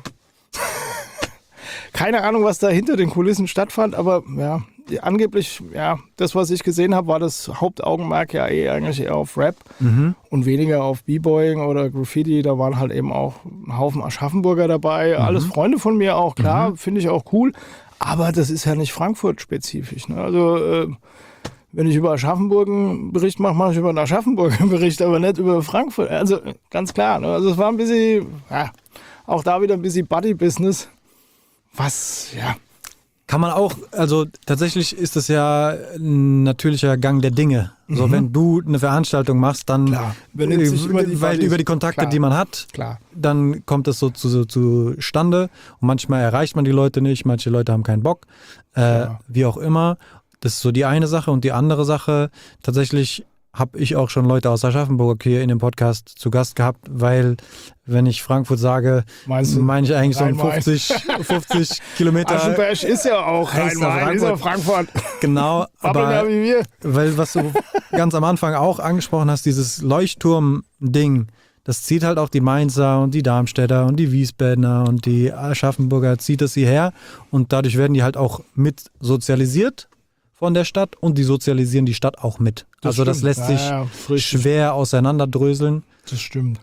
Keine Ahnung, was da hinter den Kulissen stattfand, aber ja, angeblich, ja, das, was ich gesehen habe, war das Hauptaugenmerk ja eigentlich eher auf Rap und weniger auf B-Boying oder Graffiti. Da waren halt eben auch ein Haufen Aschaffenburger dabei, alles Freunde von mir auch, klar, finde ich auch cool, aber das ist ja nicht Frankfurt-spezifisch. Ne? Also, wenn ich über Aschaffenburg einen Bericht mache, mache ich über einen Aschaffenburg einen Bericht, aber nicht über Frankfurt. Also, ganz klar. Ne? Also, es war ein bisschen, ja, auch da wieder ein bisschen Buddy-Business. Was, ja. Kann man auch, also tatsächlich ist es ja ein natürlicher Gang der Dinge. So, wenn du eine Veranstaltung machst, dann Klar. Benimmt sich immer die Buddies. über die Kontakte, Klar. die man hat, Klar. dann kommt es so zustande. Und manchmal erreicht man die Leute nicht, manche Leute haben keinen Bock, wie auch immer. Das ist so die eine Sache. Und die andere Sache, tatsächlich habe ich auch schon Leute aus Aschaffenburg hier in dem Podcast zu Gast gehabt, weil, wenn ich Frankfurt sage, meine ich eigentlich so ein 50 Kilometer. Aschenberg ist ja auch Rhein-Main, ist ja Frankfurt. Genau, aber wie wir. weil was du ganz am Anfang auch angesprochen hast, dieses Leuchtturm-Ding, das zieht halt auch die Mainzer und die Darmstädter und die Wiesbadener und die Aschaffenburger, zieht es hierher und dadurch werden die halt auch mit sozialisiert von der Stadt und die sozialisieren die Stadt auch mit. Das lässt sich schwer auseinanderdröseln. Das stimmt.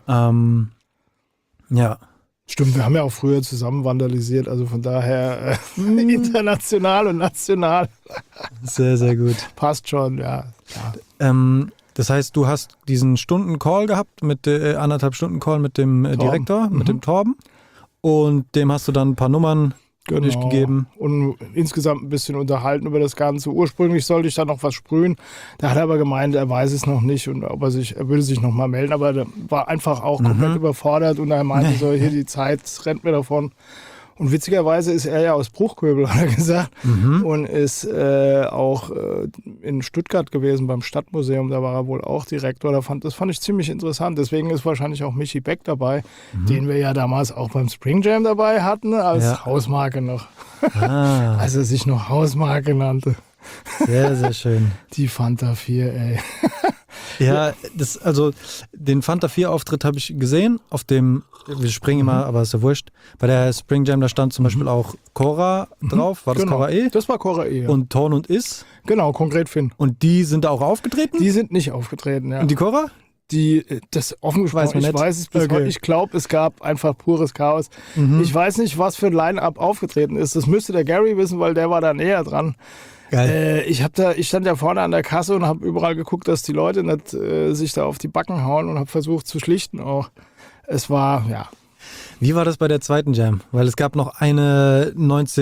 Ja. Stimmt, wir haben ja auch früher zusammen vandalisiert, also von daher international und national. Sehr, sehr gut. Passt schon, ja. Das heißt, du hast diesen Stunden-Call gehabt, mit 1,5 Stunden Call mit dem Direktor, mit dem Torben, und dem hast du dann ein paar Nummern durchgegeben. Und insgesamt ein bisschen unterhalten über das Ganze. Ursprünglich sollte ich da noch was sprühen. Da hat er aber gemeint, er weiß es noch nicht und er würde sich noch mal melden. Aber er war einfach auch komplett überfordert und er meinte so, hier die Zeit rennt mir davon. Und witzigerweise ist er ja aus Bruchköbel, hat er gesagt, und ist auch in Stuttgart gewesen beim Stadtmuseum. Da war er wohl auch Direktor. Das fand ich ziemlich interessant. Deswegen ist wahrscheinlich auch Michi Beck dabei, den wir ja damals auch beim Spring Jam dabei hatten, als Hausmarke noch. Als er sich noch Hausmarke nannte. Sehr, sehr schön. Die Fanta 4, ey. Ja, den Fanta 4 Auftritt habe ich gesehen, auf dem, wir springen immer, aber ist ja wurscht. Bei der Spring Jam, da stand zum Beispiel auch Cora drauf. War das Cora E? Das war Cora E, ja. Und Torn und Is. Genau, konkret Finn. Und die sind da auch aufgetreten? Die sind nicht aufgetreten, ja. Und die Cora? Das offen gesprochen, ich weiß es bis heute. Ich glaube, es gab einfach pures Chaos. Ich weiß nicht, was für ein Line-Up aufgetreten ist. Das müsste der Gary wissen, weil der war da näher dran. Geil. Ich stand ja vorne an der Kasse und habe überall geguckt, dass die Leute nicht sich da auf die Backen hauen und habe versucht zu schlichten auch. Es war, ja. Wie war das bei der zweiten Jam? Weil es gab noch eine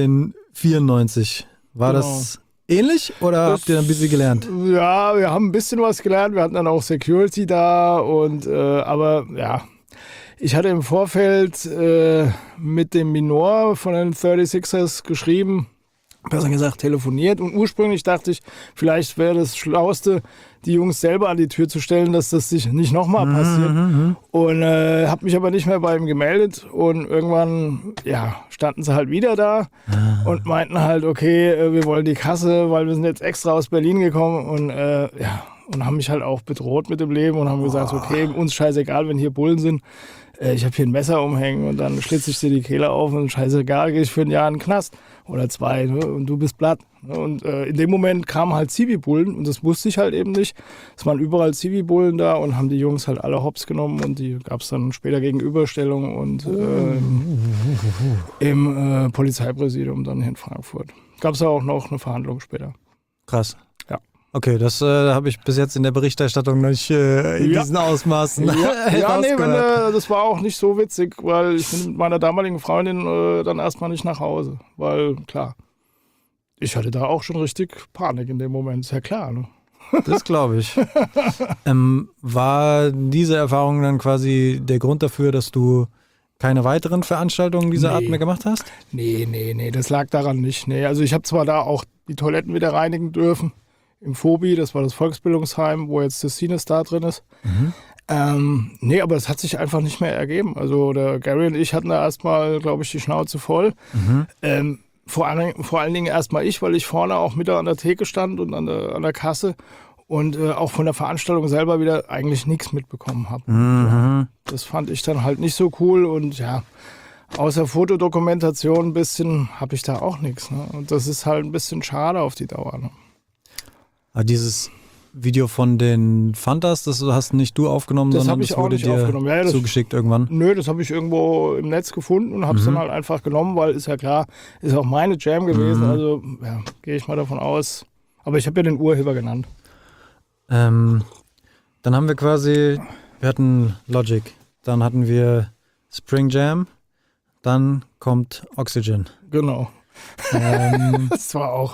1994. War das ähnlich oder habt ihr dann ein bisschen gelernt? Ja, wir haben ein bisschen was gelernt. Wir hatten dann auch Security da und aber ja. Ich hatte im Vorfeld mit dem Minor von den 36ers geschrieben, besser gesagt telefoniert, und ursprünglich dachte ich, vielleicht wäre das Schlauste, die Jungs selber an die Tür zu stellen, dass das sich nicht nochmal passiert. Und habe mich aber nicht mehr bei ihm gemeldet und irgendwann standen sie halt wieder da und meinten halt, okay, wir wollen die Kasse, weil wir sind jetzt extra aus Berlin gekommen und und haben mich halt auch bedroht mit dem Leben und haben gesagt, okay, uns scheißegal, wenn hier Bullen sind. Ich habe hier ein Messer umhängen und dann schlitze ich dir die Kehle auf und scheißegal, gehe ich für ein Jahr in den Knast oder 2, ne, und du bist platt. Und in dem Moment kamen halt Zivi-Bullen und das wusste ich halt eben nicht. Es waren überall Zivi-Bullen da und haben die Jungs halt alle hops genommen und die gab es dann später Gegenüberstellung und im Polizeipräsidium dann in Frankfurt. Gab es auch noch eine Verhandlung später. Krass. Ja. Okay, das habe ich bis jetzt in der Berichterstattung noch nicht in diesen Ausmaßen das war auch nicht so witzig, weil ich bin mit meiner damaligen Freundin dann erstmal nicht nach Hause. Weil, klar, ich hatte da auch schon richtig Panik in dem Moment, ist ja klar. Ne? Das glaube ich. War diese Erfahrung dann quasi der Grund dafür, dass du keine weiteren Veranstaltungen dieser Art mehr gemacht hast? Nee, das lag daran nicht. Nee, also ich habe zwar da auch die Toiletten wieder reinigen dürfen, im Phobi, das war das Volksbildungsheim, wo jetzt das Cinestar drin ist. Nee, aber es hat sich einfach nicht mehr ergeben. Also der Gary und ich hatten da erstmal, glaube ich, die Schnauze voll. Vor allen Dingen erstmal ich, weil ich vorne auch mit an der Theke stand und an der Kasse und auch von der Veranstaltung selber wieder eigentlich nichts mitbekommen habe. Mhm. Das fand ich dann halt nicht so cool und ja, außer Fotodokumentation ein bisschen habe ich da auch nichts. Ne? Und das ist halt ein bisschen schade auf die Dauer. Ne? Aber dieses Video von den Fantas, das hast nicht du aufgenommen, Das sondern habe ich das auch wurde nicht dir aufgenommen. Ja, das, zugeschickt irgendwann. nö, das habe ich irgendwo im Netz gefunden und habe es dann halt einfach genommen, weil ist ja klar, ist auch meine Jam gewesen. Also ja, gehe ich mal davon aus. Aber ich habe ja den Urheber genannt. Dann haben wir wir hatten Logic, dann hatten wir Spring Jam, dann kommt Oxygen. Genau. Das war auch.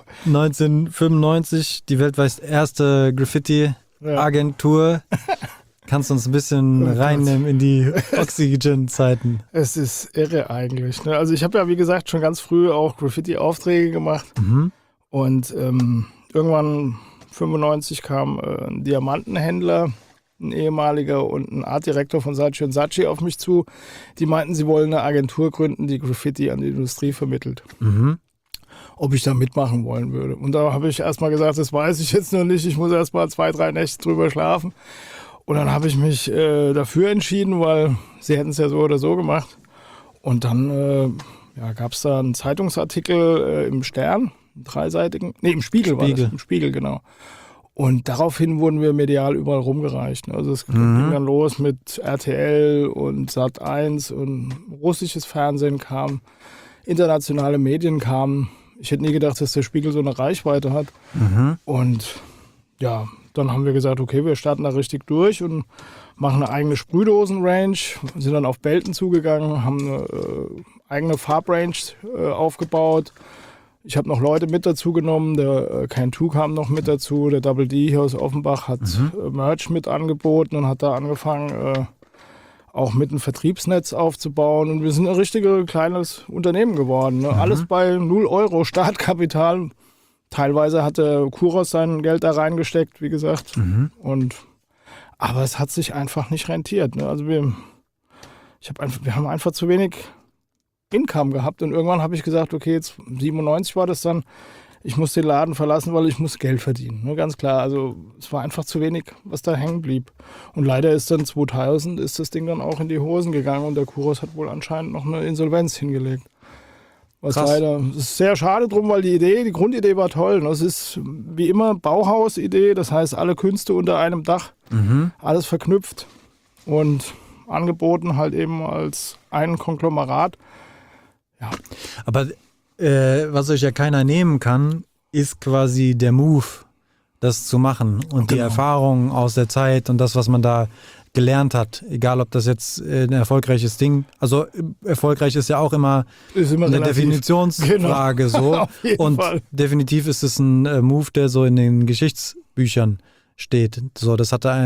1995 die weltweit erste Graffiti-Agentur. Kannst du uns ein bisschen reinnehmen in die Oxygen-Zeiten? Es ist irre eigentlich. Ne? Also ich habe ja, wie gesagt, schon ganz früh auch Graffiti-Aufträge gemacht. Und irgendwann 95 kam ein Diamantenhändler, ein ehemaliger und ein Artdirektor von Saatchi & Saatchi auf mich zu. Die meinten, sie wollen eine Agentur gründen, die Graffiti an die Industrie vermittelt. Ob ich da mitmachen wollen würde. Und da habe ich erstmal gesagt, das weiß ich jetzt noch nicht. Ich muss erstmal 2-3 Nächte drüber schlafen. Und dann habe ich mich dafür entschieden, weil sie hätten es ja so oder so gemacht. Und dann gab es da einen Zeitungsartikel im Stern, einen dreiseitigen, im Spiegel war das, im Spiegel, genau. Und daraufhin wurden wir medial überall rumgereicht. Also es ging dann los mit RTL und Sat.1 und russisches Fernsehen kam, internationale Medien kamen. Ich hätte nie gedacht, dass der Spiegel so eine Reichweite hat. Und ja, dann haben wir gesagt, okay, wir starten da richtig durch und machen eine eigene Sprühdosen-Range, sind dann auf Belten zugegangen, haben eine eigene Farbrange aufgebaut. Ich habe noch Leute mit dazu genommen, der Can2 kam noch mit dazu, der Double D hier aus Offenbach hat Merch mit angeboten und hat da angefangen, auch mit einem Vertriebsnetz aufzubauen. Und wir sind ein richtiges kleines Unternehmen geworden. Ne? Alles bei 0 Euro Startkapital. Teilweise hat der Kuros sein Geld da reingesteckt, wie gesagt. Aber es hat sich einfach nicht rentiert. Ne? Also wir haben einfach zu wenig Income gehabt und irgendwann habe ich gesagt, okay, jetzt 97 war das dann, ich muss den Laden verlassen, weil ich muss Geld verdienen. Ne? Ganz klar, also es war einfach zu wenig, was da hängen blieb. Und leider ist dann 2000 ist das Ding dann auch in die Hosen gegangen und der Kuros hat wohl anscheinend noch eine Insolvenz hingelegt. Was Krass. leider, es ist sehr schade drum, weil die Grundidee war toll. Ne? Es ist wie immer Bauhaus-Idee, das heißt alle Künste unter einem Dach, alles verknüpft und angeboten halt eben als ein Konglomerat. Ja. Aber was euch ja keiner nehmen kann, ist quasi der Move, das zu machen und die Erfahrungen aus der Zeit und das, was man da gelernt hat. Egal, ob das jetzt ein erfolgreiches Ding, also erfolgreich ist ja auch immer eine relativ. Definitionsfrage so. Auf jeden Und Fall. definitiv ist es ein Move, der so in den Geschichtsbüchern steht. So, das hat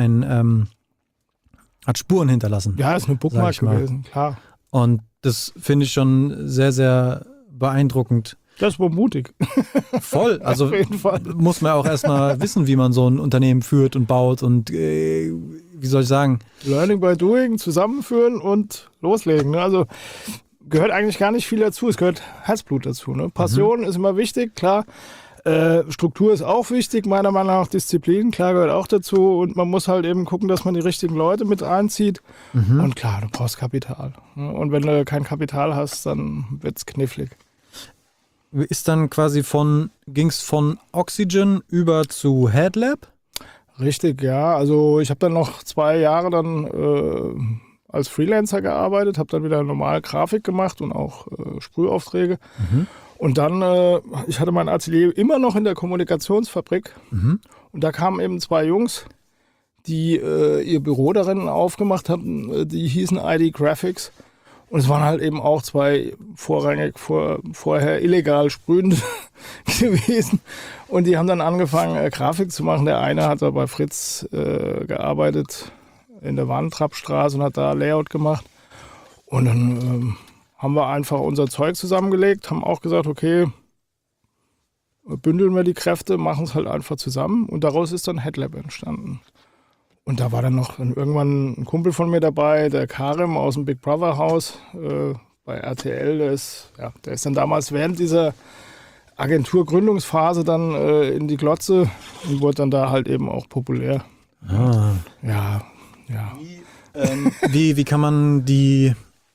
hat Spuren hinterlassen. Ja, ist eine sag Bookmark ich mal. gewesen, klar. Und das finde ich schon sehr, sehr beeindruckend. Das war mutig. Voll. Also Auf jeden Fall. muss man auch erstmal wissen, wie man so ein Unternehmen führt und baut und wie soll ich sagen? Learning by doing, zusammenführen und loslegen. Ne? Also gehört eigentlich gar nicht viel dazu. Es gehört Herzblut dazu. Ne? Passion ist immer wichtig, klar. Struktur ist auch wichtig, meiner Meinung nach Disziplin, klar, gehört auch dazu. Und man muss halt eben gucken, dass man die richtigen Leute mit einzieht. Und klar, du brauchst Kapital. Ne? Und wenn du kein Kapital hast, dann wird es knifflig. Ist dann quasi ging es von Oxygen über zu Headlab? Richtig, ja. Also ich habe dann noch 2 Jahre dann als Freelancer gearbeitet, habe dann wieder normal Grafik gemacht und auch Sprühaufträge. Und dann, ich hatte mein Atelier immer noch in der Kommunikationsfabrik. Und da kamen eben 2 Jungs, die ihr Büro darin aufgemacht hatten. Die hießen ID Graphics. Und es waren halt eben auch 2 vorher illegal Sprühende gewesen. Und die haben dann angefangen, Grafik zu machen. Der eine hat da bei Fritz gearbeitet in der Warntrappstraße und hat da Layout gemacht. Und dann haben wir einfach unser Zeug zusammengelegt, haben auch gesagt, okay, bündeln wir die Kräfte, machen es halt einfach zusammen. Und daraus ist dann Headlab entstanden. Und da war dann noch irgendwann ein Kumpel von mir dabei, der Karim aus dem Big Brother Haus bei RTL. Der ist dann damals während dieser Agenturgründungsphase dann in die Glotze und wurde dann da halt eben auch populär. Ah. Ja. Wie kann man die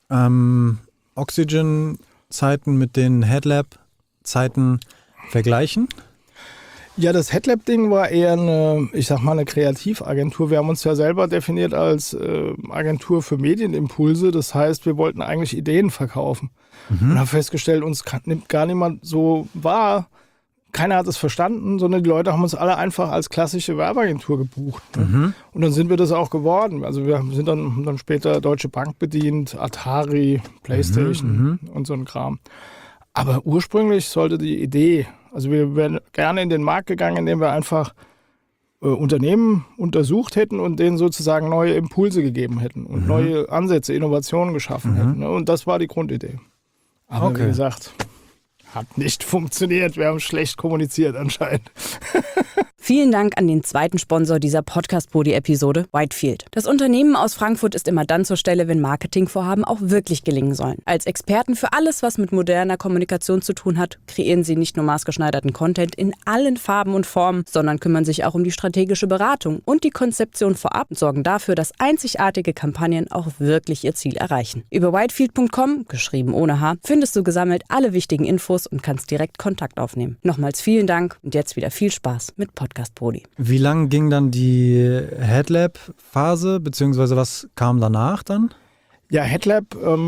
Oxygen-Zeiten mit den Headlab-Zeiten vergleichen? Ja, das Headlab-Ding war eher eine Kreativagentur. Wir haben uns ja selber definiert als Agentur für Medienimpulse. Das heißt, wir wollten eigentlich Ideen verkaufen. Und haben festgestellt, uns nimmt gar niemand so wahr. Keiner hat es verstanden, sondern die Leute haben uns alle einfach als klassische Werbeagentur gebucht. Ne? Und dann sind wir das auch geworden. Also wir haben dann später Deutsche Bank bedient, Atari, PlayStation und so ein Kram. Aber ursprünglich sollte die Idee, also wir wären gerne in den Markt gegangen, indem wir einfach Unternehmen untersucht hätten und denen sozusagen neue Impulse gegeben hätten und neue Ansätze, Innovationen geschaffen hätten. Ne? Und das war die Grundidee. Aber wie gesagt, hat nicht funktioniert. Wir haben schlecht kommuniziert anscheinend. Vielen Dank an den zweiten Sponsor dieser Podcast-Podi-Episode, Whitefield. Das Unternehmen aus Frankfurt ist immer dann zur Stelle, wenn Marketingvorhaben auch wirklich gelingen sollen. Als Experten für alles, was mit moderner Kommunikation zu tun hat, kreieren sie nicht nur maßgeschneiderten Content in allen Farben und Formen, sondern kümmern sich auch um die strategische Beratung und die Konzeption vorab und sorgen dafür, dass einzigartige Kampagnen auch wirklich ihr Ziel erreichen. Über whitefield.com, geschrieben ohne H, findest du gesammelt alle wichtigen Infos und kannst direkt Kontakt aufnehmen. Nochmals vielen Dank und jetzt wieder viel Spaß mit Podcast Podi. Wie lang ging dann die Headlab-Phase, beziehungsweise was kam danach dann? Ja, Headlab,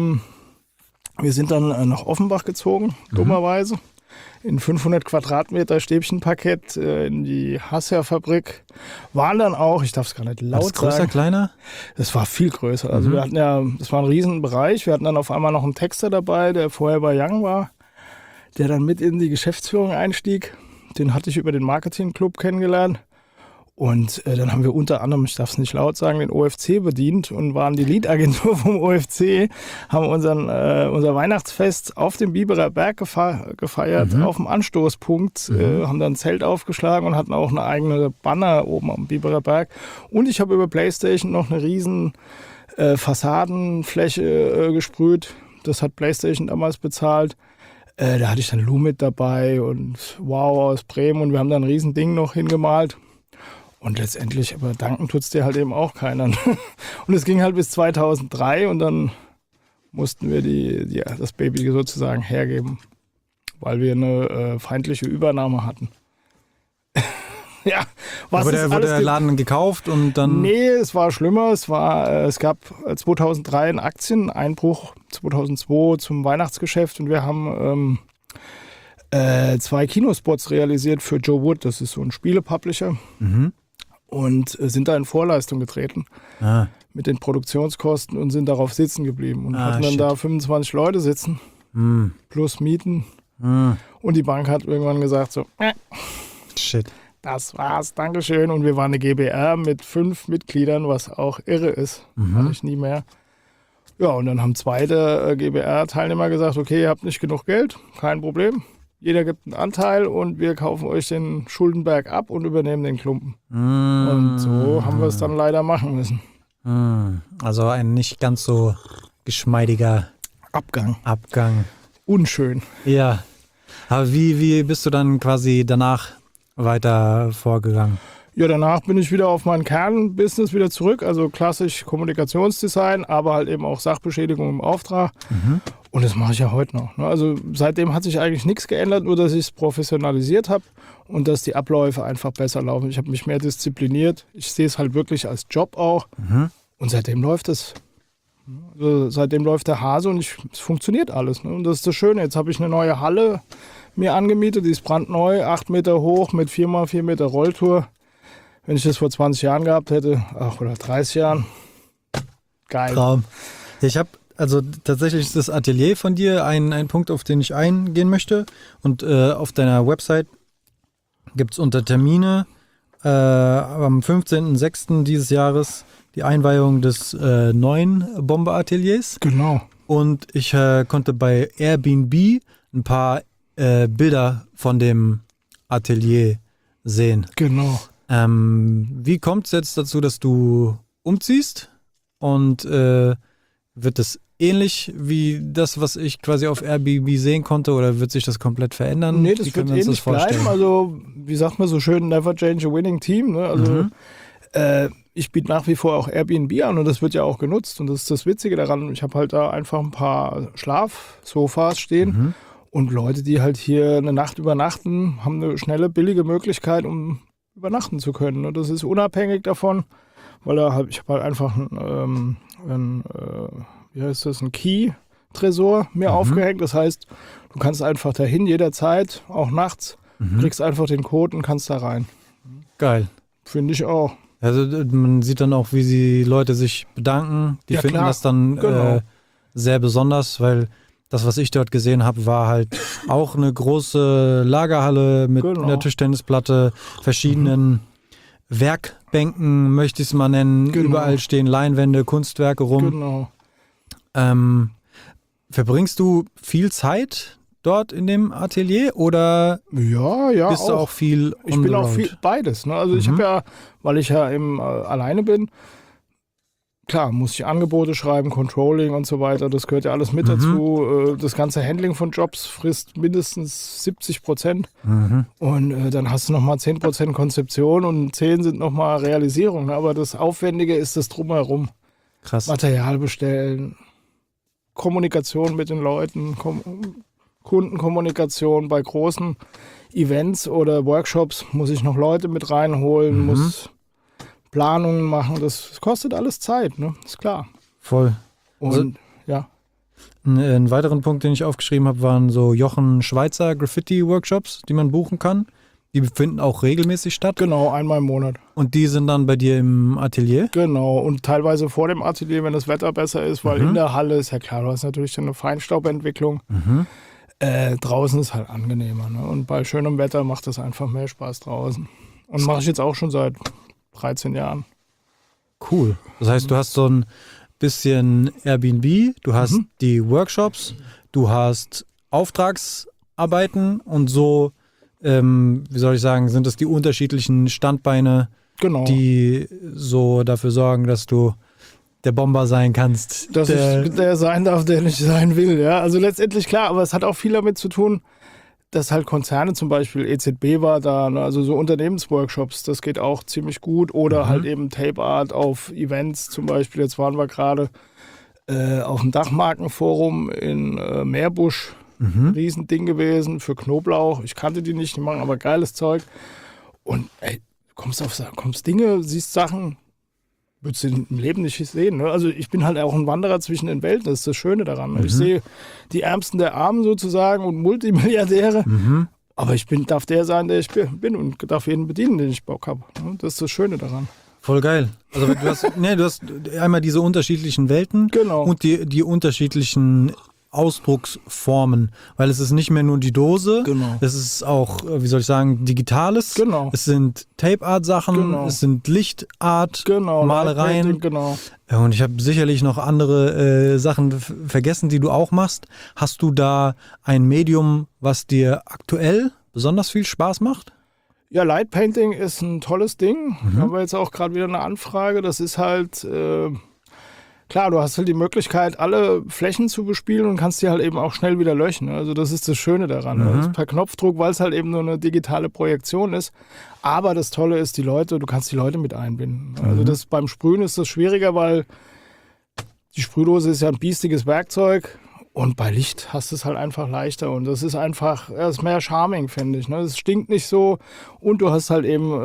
wir sind dann nach Offenbach gezogen, dummerweise. In 500 Quadratmeter Stäbchenparkett in die Hasser-Fabrik. Waren dann auch, ich darf es gar nicht laut Was größer, sagen. kleiner? Es war viel größer. Also wir hatten das war ein Riesenbereich. Wir hatten dann auf einmal noch einen Texter dabei, der vorher bei Young war, der dann mit in die Geschäftsführung einstieg. Den hatte ich über den Marketingclub kennengelernt. Und dann haben wir unter anderem, ich darf es nicht laut sagen, den OFC bedient und waren die Lead-Agentur vom OFC, haben unser Weihnachtsfest auf dem Biberer Berg gefeiert, auf dem Anstoßpunkt, haben dann ein Zelt aufgeschlagen und hatten auch eine eigene Banner oben am Biberer Berg. Und ich habe über PlayStation noch eine riesen Fassadenfläche gesprüht. Das hat PlayStation damals bezahlt. Da hatte ich dann Lou mit dabei und Wow aus Bremen und wir haben dann ein Riesending noch hingemalt. Und letztendlich, aber danken tut's dir halt eben auch keiner. Und es ging halt bis 2003 und dann mussten wir das Baby sozusagen hergeben, weil wir eine feindliche Übernahme hatten. Ja, was Aber wurde der Laden gekauft und dann... Nee, es war schlimmer. Es gab 2003 einen Aktieneinbruch, 2002 zum Weihnachtsgeschäft und wir haben 2 Kinospots realisiert für Joe Wood. Das ist so ein Spielepublisher. Und sind da in Vorleistung getreten mit den Produktionskosten und sind darauf sitzen geblieben und hatten dann da 25 Leute sitzen plus Mieten. Und die Bank hat irgendwann gesagt so, Shit. das war's, Dankeschön. Und wir waren eine GbR mit 5 Mitgliedern, was auch irre ist. Hatte ich nie mehr. Ja, und dann haben 2 der GbR-Teilnehmer gesagt, okay, ihr habt nicht genug Geld, kein Problem. Jeder gibt einen Anteil und wir kaufen euch den Schuldenberg ab und übernehmen den Klumpen. Und so haben wir es dann leider machen müssen. Also ein nicht ganz so geschmeidiger Abgang. Unschön. Ja. Aber wie bist du dann quasi danach weiter vorgegangen? Ja, danach bin ich wieder auf mein Kernbusiness wieder zurück, also klassisch Kommunikationsdesign, aber halt eben auch Sachbeschädigung im Auftrag. Und das mache ich ja heute noch. Ne? Also seitdem hat sich eigentlich nichts geändert, nur dass ich es professionalisiert habe und dass die Abläufe einfach besser laufen. Ich habe mich mehr diszipliniert. Ich sehe es halt wirklich als Job auch. Und seitdem läuft es. Also seitdem läuft der Hase und es funktioniert alles. Ne? Und das ist das Schöne. Jetzt habe ich eine neue Halle mir angemietet, die ist brandneu, 8 Meter hoch mit 4x4 Meter Rolltour. Wenn ich das vor 20 Jahren gehabt hätte, oder 30 Jahren, geil. Traum. Ja, ich habe also tatsächlich ist das Atelier von dir ein Punkt, auf den ich eingehen möchte. Und auf deiner Website gibt es unter Termine am 15.06. dieses Jahres die Einweihung des neuen Bomber-Ateliers. Genau. Und ich konnte bei Airbnb ein paar Bilder von dem Atelier sehen. Genau. Wie kommt es jetzt dazu, dass du umziehst? Und wird es ähnlich wie das, was ich quasi auf Airbnb sehen konnte, oder wird sich das komplett verändern? Nee, Wie das können wird wir uns ähnlich bleiben. Also, wie sagt man so schön, never change a winning team. Ne? Also, ich biete nach wie vor auch Airbnb an und das wird ja auch genutzt. Und das ist das Witzige daran. Ich habe halt da einfach ein paar Schlafsofas stehen und Leute, die halt hier eine Nacht übernachten, haben eine schnelle, billige Möglichkeit, um übernachten zu können. Und das ist unabhängig davon, weil ich habe halt einfach ein Key-Tresor mir aufgehängt. Das heißt, du kannst einfach dahin jederzeit, auch nachts, kriegst einfach den Code und kannst da rein. Geil. Finde ich auch. Also man sieht dann auch, wie die Leute sich bedanken. Die Ja, finden klar. das dann Genau. sehr besonders, weil das, was ich dort gesehen habe, war halt auch eine große Lagerhalle mit einer Tischtennisplatte, verschiedenen Werkbänken, möchte ich es mal nennen. Genau. Überall stehen Leinwände, Kunstwerke rum. Genau. Verbringst du viel Zeit dort in dem Atelier oder Ja, bist du auch viel on Ich bin the auch road? viel beides. Ne? Also ich habe ja, weil ich ja eben alleine bin, klar, muss ich Angebote schreiben, Controlling und so weiter, das gehört ja alles mit dazu. Das ganze Handling von Jobs frisst mindestens 70%. Und dann hast du nochmal 10% Konzeption und 10 sind nochmal Realisierung. Ne? Aber das Aufwendige ist das Drumherum. Krass. Material bestellen, Kommunikation mit den Leuten, Kundenkommunikation bei großen Events oder Workshops muss ich noch Leute mit reinholen, muss Planungen machen. Das kostet alles Zeit, ne? Ist klar. Voll. Und ja. Einen weiteren Punkt, den ich aufgeschrieben habe, waren so Jochen Schweizer Graffiti-Workshops, die man buchen kann. Die finden auch regelmäßig statt. Genau, einmal im Monat. Und die sind dann bei dir im Atelier? Genau, und teilweise vor dem Atelier, wenn das Wetter besser ist, weil in der Halle ist ja klar, du hast natürlich dann eine Feinstaubentwicklung. Draußen ist halt angenehmer. Ne? Und bei schönem Wetter macht es einfach mehr Spaß draußen. Und mache ich jetzt auch schon seit 13 Jahren. Cool. Das heißt, du hast so ein bisschen Airbnb, du hast die Workshops, du hast Auftragsarbeiten und so, wie soll ich sagen, sind das die unterschiedlichen Standbeine, Genau. die so dafür sorgen, dass du der Bomber sein kannst. Dass ich der sein darf, der nicht sein will. Ja? Also letztendlich klar, aber es hat auch viel damit zu tun, dass halt Konzerne, zum Beispiel EZB war da, ne? Also so Unternehmensworkshops, das geht auch ziemlich gut. Oder halt eben Tape Art auf Events zum Beispiel. Jetzt waren wir gerade auf dem Dachmarkenforum in Meerbusch. Riesending gewesen für Knoblauch. Ich kannte die nicht, die machen aber geiles Zeug. Und ey, kommst Dinge, siehst Sachen, würdest du im Leben nicht sehen. Ne? Also ich bin halt auch ein Wanderer zwischen den Welten, das ist das Schöne daran. Ne? Ich sehe die Ärmsten der Armen sozusagen und Multimilliardäre, aber ich darf der sein, der ich bin und darf jeden bedienen, den ich Bock habe. Ne? Das ist das Schöne daran. Voll geil. Also du hast einmal diese unterschiedlichen Welten und die unterschiedlichen Ausdrucksformen, weil es ist nicht mehr nur die Dose, es ist auch, wie soll ich sagen, Digitales, es sind Tape-Art-Sachen, es sind Lichtart, Malereien, und ich habe sicherlich noch andere Sachen vergessen, die du auch machst. Hast du da ein Medium, was dir aktuell besonders viel Spaß macht? Ja, Light Painting ist ein tolles Ding. Da haben wir jetzt auch gerade wieder eine Anfrage. Das ist halt klar, du hast halt die Möglichkeit, alle Flächen zu bespielen und kannst die halt eben auch schnell wieder löschen. Also das ist das Schöne daran. Das ist per Knopfdruck, weil es halt eben nur eine digitale Projektion ist. Aber das Tolle ist, du kannst die Leute mit einbinden. Also beim Sprühen ist das schwieriger, weil die Sprühdose ist ja ein biestiges Werkzeug und bei Licht hast du es halt einfach leichter. Und das ist einfach, das ist mehr Charming, finde ich. Es stinkt nicht so und du hast halt eben,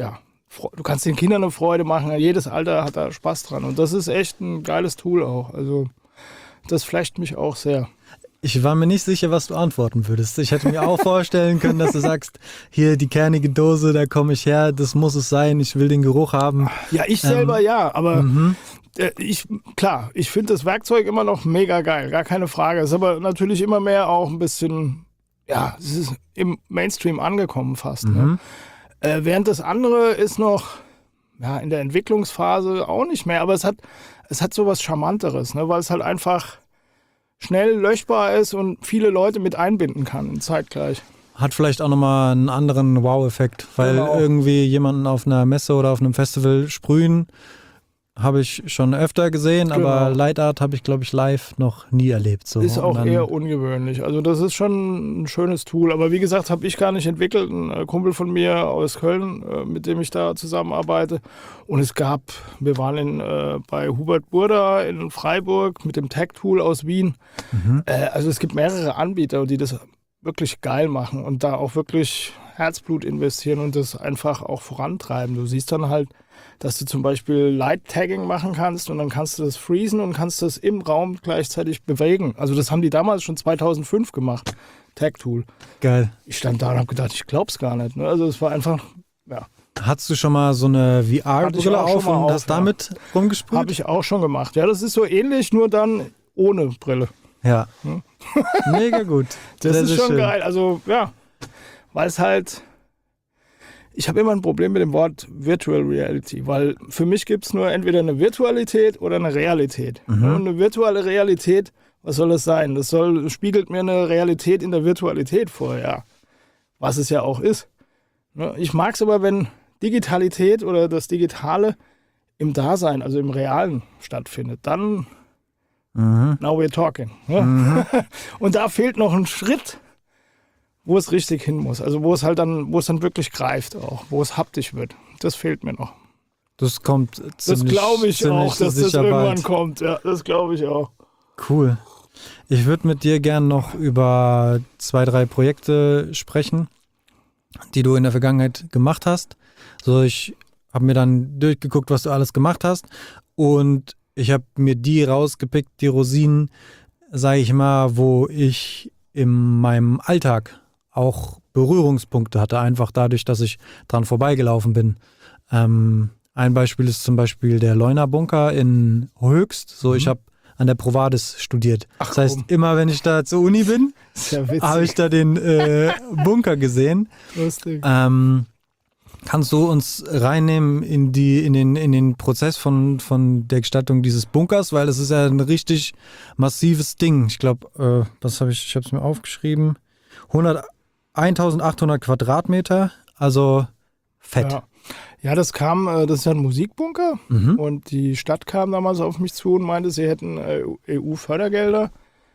du kannst den Kindern eine Freude machen, jedes Alter hat da Spaß dran. Und das ist echt ein geiles Tool auch. Also das flasht mich auch sehr. Ich war mir nicht sicher, was du antworten würdest. Ich hätte mir auch vorstellen können, dass du sagst, hier die kernige Dose, da komme ich her, das muss es sein, ich will den Geruch haben. Ja, ich selber ja, aber ich finde das Werkzeug immer noch mega geil, gar keine Frage. Ist aber natürlich immer mehr auch ein bisschen, es ist im Mainstream angekommen fast. Ne? Während das andere ist noch in der Entwicklungsphase auch nicht mehr, aber es hat so was Charmanteres, ne? Weil es halt einfach schnell löschbar ist und viele Leute mit einbinden kann zeitgleich. Hat vielleicht auch nochmal einen anderen Wow-Effekt, weil irgendwie jemanden auf einer Messe oder auf einem Festival sprühen habe ich schon öfter gesehen, aber Light Art habe ich, glaube ich, live noch nie erlebt. So. Ist auch eher ungewöhnlich. Also das ist schon ein schönes Tool. Aber wie gesagt, habe ich gar nicht entwickelt. Ein Kumpel von mir aus Köln, mit dem ich da zusammenarbeite. Und wir waren bei Hubert Burda in Freiburg mit dem Tag-Tool aus Wien. Also es gibt mehrere Anbieter, die das wirklich geil machen und da auch wirklich Herzblut investieren und das einfach auch vorantreiben. Du siehst dann halt, dass du zum Beispiel Light-Tagging machen kannst und dann kannst du das freezen und kannst das im Raum gleichzeitig bewegen. Also das haben die damals schon 2005 gemacht, Tag-Tool. Geil. Ich stand da und habe gedacht, ich glaub's gar nicht. Ne? Also es war einfach, ja. Hattest du schon mal so eine VR-Brille auf und hast damit rumgespielt? Habe ich auch schon gemacht. Ja, das ist so ähnlich, nur dann ohne Brille. Ja. Mega gut. Das sehr, ist sehr schon schön. geil. Also ja, weil es halt, ich habe immer ein Problem mit dem Wort Virtual Reality, weil für mich gibt es nur entweder eine Virtualität oder eine Realität. Und eine virtuelle Realität, was soll das sein? Das spiegelt mir eine Realität in der Virtualität vor, ja. Was es ja auch ist. Ich mag es aber, wenn Digitalität oder das Digitale im Dasein, also im Realen stattfindet. Dann now we're talking. Ja? Und da fehlt noch ein Schritt, wo es richtig hin muss. Also wo es dann wirklich greift auch, wo es haptisch wird. Das fehlt mir noch. Das kommt ziemlich, das glaube ich auch, dass das irgendwann bald. kommt. Ja, das glaube ich auch. Cool. Ich würde mit dir gern noch über 2, 3 Projekte sprechen, die du in der Vergangenheit gemacht hast. So, ich habe mir dann durchgeguckt, was du alles gemacht hast und ich habe mir die rausgepickt, die Rosinen, sage ich mal, wo ich in meinem Alltag auch Berührungspunkte hatte, einfach dadurch, dass ich dran vorbeigelaufen bin. Ein Beispiel ist zum Beispiel der Leuna-Bunker in Höchst. So, ich habe an der Provades studiert. Ach, das heißt, immer wenn ich da zur Uni bin, Ja, habe ich da den Bunker gesehen. Lustig. Kannst du uns reinnehmen in den Prozess von der Gestaltung dieses Bunkers? Weil das ist ja ein richtig massives Ding. Ich glaube, ich habe es mir aufgeschrieben. 1800 Quadratmeter, also fett. Ja, das ist ja ein Musikbunker und die Stadt kam damals auf mich zu und meinte, sie hätten EU-Fördergelder.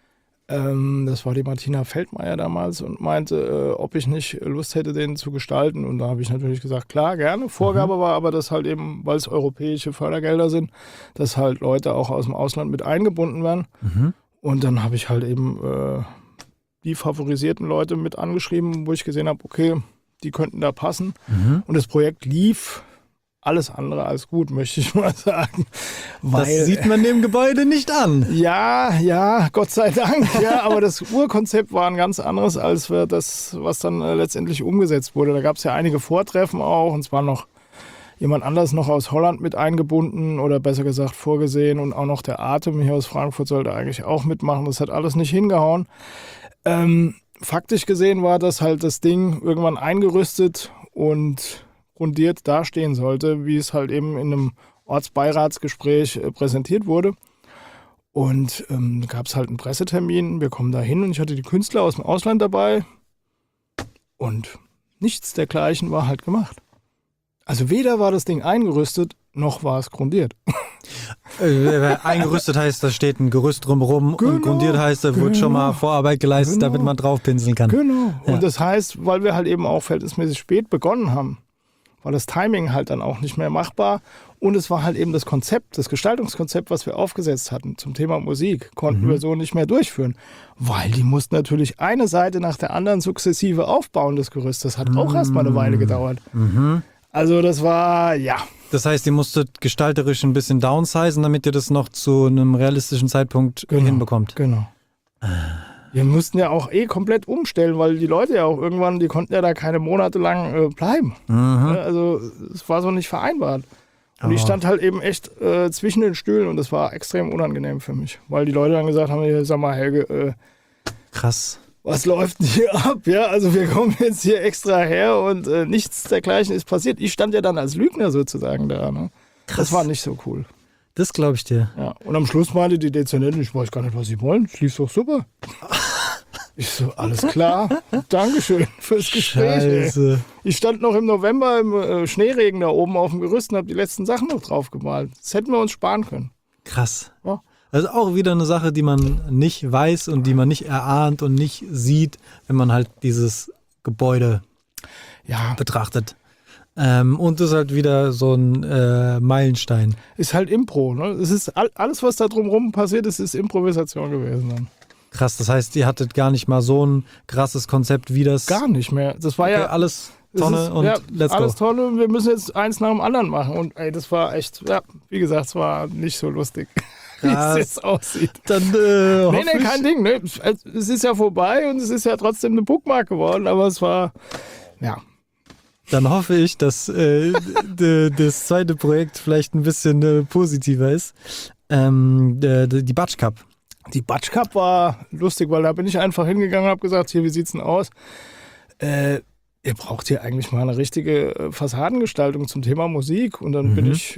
Das war die Martina Feldmeier damals und meinte, ob ich nicht Lust hätte, den zu gestalten. Und da habe ich natürlich gesagt, klar, gerne. Vorgabe war aber, dass halt eben, weil es europäische Fördergelder sind, dass halt Leute auch aus dem Ausland mit eingebunden werden. Und dann habe ich halt eben die favorisierten Leute mit angeschrieben, wo ich gesehen habe, okay, die könnten da passen. Und das Projekt lief alles andere als gut, möchte ich mal sagen. Das sieht man dem Gebäude nicht an. Ja, Gott sei Dank. Ja, aber das Urkonzept war ein ganz anderes als das, was dann letztendlich umgesetzt wurde. Da gab es ja einige Vortreffen auch und es war noch jemand anders noch aus Holland mit eingebunden oder besser gesagt vorgesehen und auch noch der Atem hier aus Frankfurt sollte eigentlich auch mitmachen. Das hat alles nicht hingehauen. Faktisch gesehen war das halt das Ding irgendwann eingerüstet und grundiert dastehen sollte, wie es halt eben in einem Ortsbeiratsgespräch präsentiert wurde. Und gab es halt einen Pressetermin, wir kommen da hin und ich hatte die Künstler aus dem Ausland dabei und nichts dergleichen war halt gemacht. Also weder war das Ding eingerüstet, noch war es grundiert. Eingerüstet heißt, da steht ein Gerüst drumherum und grundiert heißt, da wird schon mal Vorarbeit geleistet, damit man draufpinseln kann. Genau. Ja. Und das heißt, weil wir halt eben auch verhältnismäßig spät begonnen haben, war das Timing halt dann auch nicht mehr machbar. Und es war halt eben das Konzept, das Gestaltungskonzept, was wir aufgesetzt hatten zum Thema Musik, konnten wir so nicht mehr durchführen. Weil die mussten natürlich eine Seite nach der anderen sukzessive aufbauen, das Gerüst. Das hat auch erstmal eine Weile gedauert. Also das war, ja. Das heißt, ihr musstet gestalterisch ein bisschen downsizen, damit ihr das noch zu einem realistischen Zeitpunkt hinbekommt. Genau. Wir mussten ja auch komplett umstellen, weil die Leute ja auch irgendwann, die konnten ja da keine Monate lang bleiben. Also es war so nicht vereinbart. Und ich stand halt eben echt zwischen den Stühlen und das war extrem unangenehm für mich. Weil die Leute dann gesagt haben, sag mal Helge, krass. Was läuft denn hier ab? Ja, also wir kommen jetzt hier extra her und nichts dergleichen ist passiert. Ich stand ja dann als Lügner sozusagen da. Ne? Das war nicht so cool. Das glaube ich dir. Ja. Und am Schluss meinte die Dezernentin, ich weiß gar nicht, was sie wollen. Es lief doch super. Ich so, alles klar, Dankeschön fürs Gespräch. Ey. Scheiße. Ich stand noch im November im Schneeregen da oben auf dem Gerüst und habe die letzten Sachen noch drauf gemalt. Das hätten wir uns sparen können. Krass. Ja. Also auch wieder eine Sache, die man nicht weiß und die man nicht erahnt und nicht sieht, wenn man halt dieses Gebäude Ja, betrachtet. Und das ist halt wieder so ein Meilenstein. ist halt Impro. Ne? Es ist alles, was da drumherum passiert ist, ist Improvisation gewesen. Dann. Krass, das heißt, ihr hattet gar nicht mal so ein krasses Konzept wie das. Gar nicht mehr. Das war Okay, ja alles es Tonne ist, und ja, let's alles go. toll und wir müssen jetzt eins nach dem anderen machen. Und ey, das war echt, ja, wie gesagt, es war nicht so lustig, wie Krass. es jetzt aussieht. Dann Nee, hoffe ich, kein Ding. Ne? Es ist ja vorbei und es ist ja trotzdem eine Bookmark geworden, aber es war, ja. dann hoffe ich, dass das zweite Projekt vielleicht ein bisschen positiver ist. Die Batsch Cup. Die Batsch Cup war lustig, weil da bin ich einfach hingegangen und habe gesagt, hier, wie sieht's denn aus? Ihr braucht hier eigentlich mal eine richtige Fassadengestaltung zum Thema Musik. Und dann bin ich,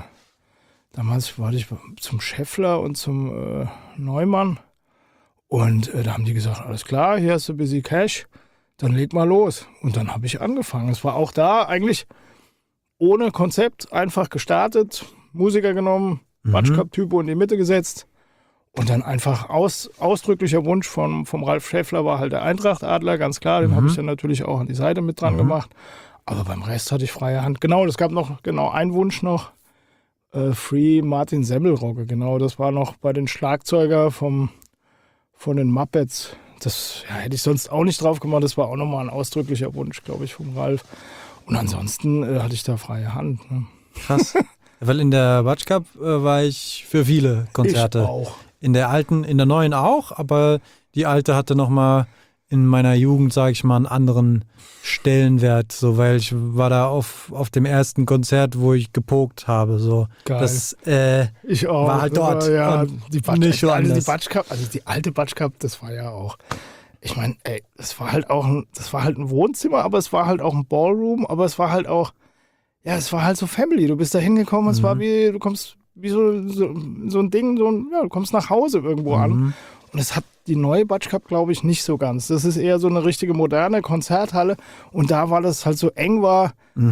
damals war ich zum Scheffler und zum Neumann. Und da haben die gesagt, alles klar, hier hast du ein bisschen Cash, dann leg mal los. Und dann habe ich angefangen. Es war auch da eigentlich ohne Konzept, einfach gestartet, Musiker genommen, Batsch Cup-Typo in die Mitte gesetzt. Und dann einfach ausdrücklicher Wunsch vom Ralf Schäffler war halt der Eintracht-Adler, ganz klar. Den habe ich dann natürlich auch an die Seite mit dran gemacht. Aber beim Rest hatte ich freie Hand. Genau, es gab noch einen Wunsch noch. Free Martin Semmelrogge, genau. Das war noch bei den Schlagzeuger von den Muppets. Das hätte ich sonst auch nicht drauf gemacht. Das war auch nochmal ein ausdrücklicher Wunsch, glaube ich, vom Ralf. Und ansonsten hatte ich da freie Hand. Ne? Krass. Weil in der Batsch Cup war ich für viele Konzerte. Ich auch. In der alten, in der neuen auch, aber die alte hatte nochmal in meiner Jugend, sage ich mal, einen anderen Stellenwert, so, weil ich war da auf dem ersten Konzert, wo ich gepokt habe, so. Geil. Das Ich auch. war halt dort. Ja, und die Batsch, nicht woanders. die Batsch Cup, also die alte Batsch Cup, das war ja auch. Ich meine, ey, das war halt ein Wohnzimmer, aber es war halt auch ein Ballroom, aber es war halt auch, ja, es war halt so Family. Du bist da hingekommen, es war wie, du kommst wie so ein Ding, du kommst nach Hause irgendwo an. Und es hat die neue Batsch Cup, glaube ich, nicht so ganz. Das ist eher so eine richtige moderne Konzerthalle. Und da, weil es halt so eng war,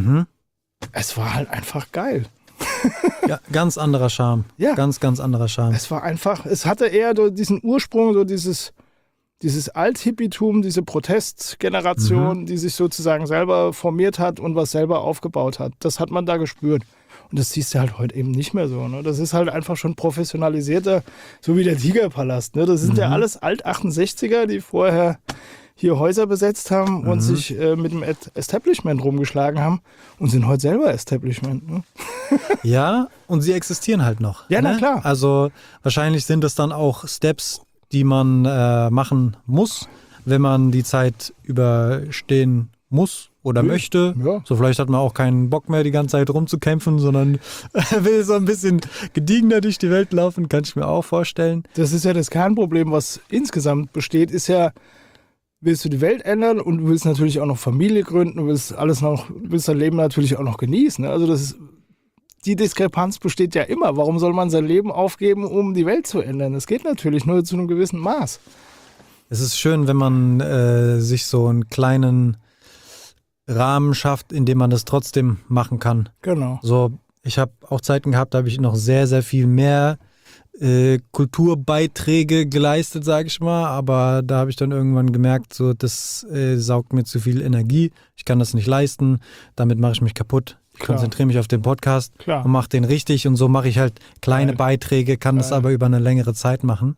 es war halt einfach geil. Ja, ganz anderer Charme. Ja. Ganz, ganz anderer Charme. Es war einfach, es hatte eher so diesen Ursprung, so dieses Alt-Hippietum, diese Protestgeneration, die sich sozusagen selber formiert hat und was selber aufgebaut hat. Das hat man da gespürt. Und das siehst du halt heute eben nicht mehr so. Ne? Das ist halt einfach schon professionalisierter, so wie der Tigerpalast. Ne? Das sind ja alles Alt-68er, die vorher hier Häuser besetzt haben und sich mit dem Establishment rumgeschlagen haben und sind heute selber Establishment. Ne? Ja, und sie existieren halt noch. Ja, ne? na klar. Also wahrscheinlich sind es dann auch Steps, die man machen muss, wenn man die Zeit überstehen muss oder möchte. Ja. So, vielleicht hat man auch keinen Bock mehr, die ganze Zeit rumzukämpfen, sondern will so ein bisschen gediegener durch die Welt laufen, kann ich mir auch vorstellen. Das ist ja das Kernproblem, was insgesamt besteht, ist ja, willst du die Welt ändern und du willst natürlich auch noch Familie gründen, du willst dein Leben natürlich auch noch genießen. Ne? Also die Diskrepanz besteht ja immer. Warum soll man sein Leben aufgeben, um die Welt zu ändern? Das geht natürlich nur zu einem gewissen Maß. Es ist schön, wenn man sich so einen kleinen Rahmen schafft, in dem man das trotzdem machen kann. Genau. So, ich habe auch Zeiten gehabt, da habe ich noch sehr, sehr viel mehr Kulturbeiträge geleistet, sage ich mal, aber da habe ich dann irgendwann gemerkt, so das saugt mir zu viel Energie, ich kann das nicht leisten, damit mache ich mich kaputt. Ich Klar. konzentriere mich auf den Podcast Klar. und mache den richtig und so mache ich halt kleine Geil. Beiträge, kann das Geil. aber über eine längere Zeit machen.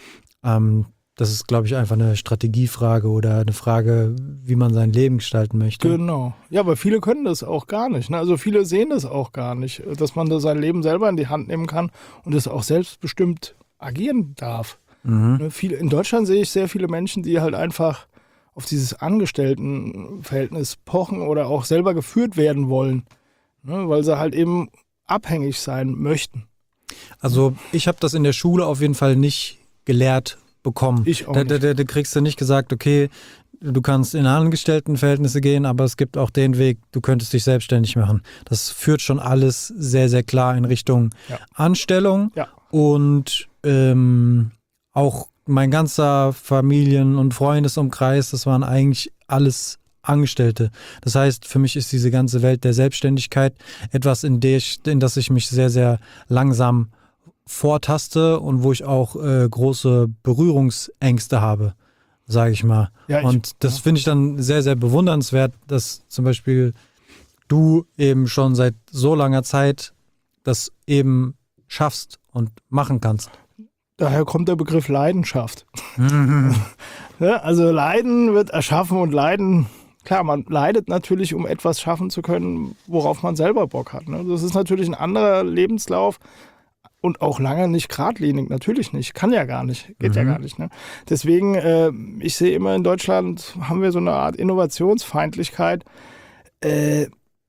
Das ist, glaube ich, einfach eine Strategiefrage oder eine Frage, wie man sein Leben gestalten möchte. Genau. Ja, aber viele können das auch gar nicht. Ne? Also viele sehen das auch gar nicht, dass man da sein Leben selber in die Hand nehmen kann und es auch selbstbestimmt agieren darf. Ne? In Deutschland sehe ich sehr viele Menschen, die halt einfach auf dieses Angestelltenverhältnis pochen oder auch selber geführt werden wollen, ne? Weil sie halt eben abhängig sein möchten. Also ich habe das in der Schule auf jeden Fall nicht gelehrt bekommen. Ich auch Da kriegst du nicht gesagt, okay, du kannst in Angestelltenverhältnisse gehen, aber es gibt auch den Weg, du könntest dich selbstständig machen. Das führt schon alles sehr, sehr klar in Richtung Ja. Anstellung Ja. und auch mein ganzer Familien- und Freundesumkreis, das waren eigentlich alles Angestellte. Das heißt, für mich ist diese ganze Welt der Selbstständigkeit etwas, in das ich mich sehr, sehr langsam vortaste und wo ich auch große Berührungsängste habe, sage ich mal. Ja, und das finde ich dann sehr, sehr bewundernswert, dass zum Beispiel du eben schon seit so langer Zeit das eben schaffst und machen kannst. Daher kommt der Begriff Leidenschaft. Ja, also Leiden wird erschaffen und Leiden, klar, man leidet natürlich, um etwas schaffen zu können, worauf man selber Bock hat. Ne? Das ist natürlich ein anderer Lebenslauf und auch lange nicht geradlinig, natürlich nicht, kann ja gar nicht, geht ja gar nicht. Ne? Deswegen, ich sehe immer in Deutschland, haben wir so eine Art Innovationsfeindlichkeit. Wir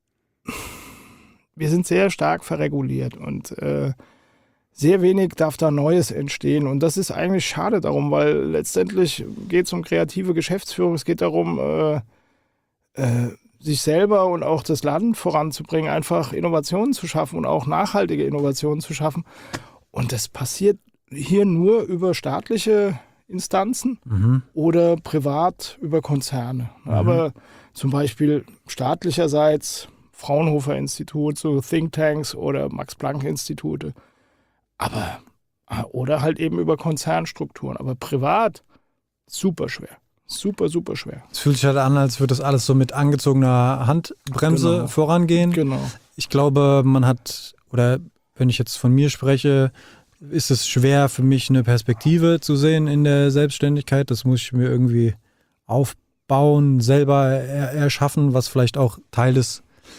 sind sehr stark verreguliert und sehr wenig darf da Neues entstehen. Und das ist eigentlich schade darum, weil letztendlich geht es um kreative Geschäftsführung. Es geht darum, sich selber und auch das Land voranzubringen, einfach Innovationen zu schaffen und auch nachhaltige Innovationen zu schaffen. Und das passiert hier nur über staatliche Instanzen oder privat über Konzerne. Aber zum Beispiel staatlicherseits Fraunhofer-Institut, so Thinktanks oder Max-Planck-Institute. Aber, oder halt eben über Konzernstrukturen. Aber privat, super schwer. Super, super schwer. Es fühlt sich halt an, als würde das alles so mit angezogener Handbremse vorangehen. Genau. Ich glaube, man hat, oder wenn ich jetzt von mir spreche, ist es schwer für mich eine Perspektive zu sehen in der Selbstständigkeit. Das muss ich mir irgendwie aufbauen, selber erschaffen, was vielleicht auch Teil des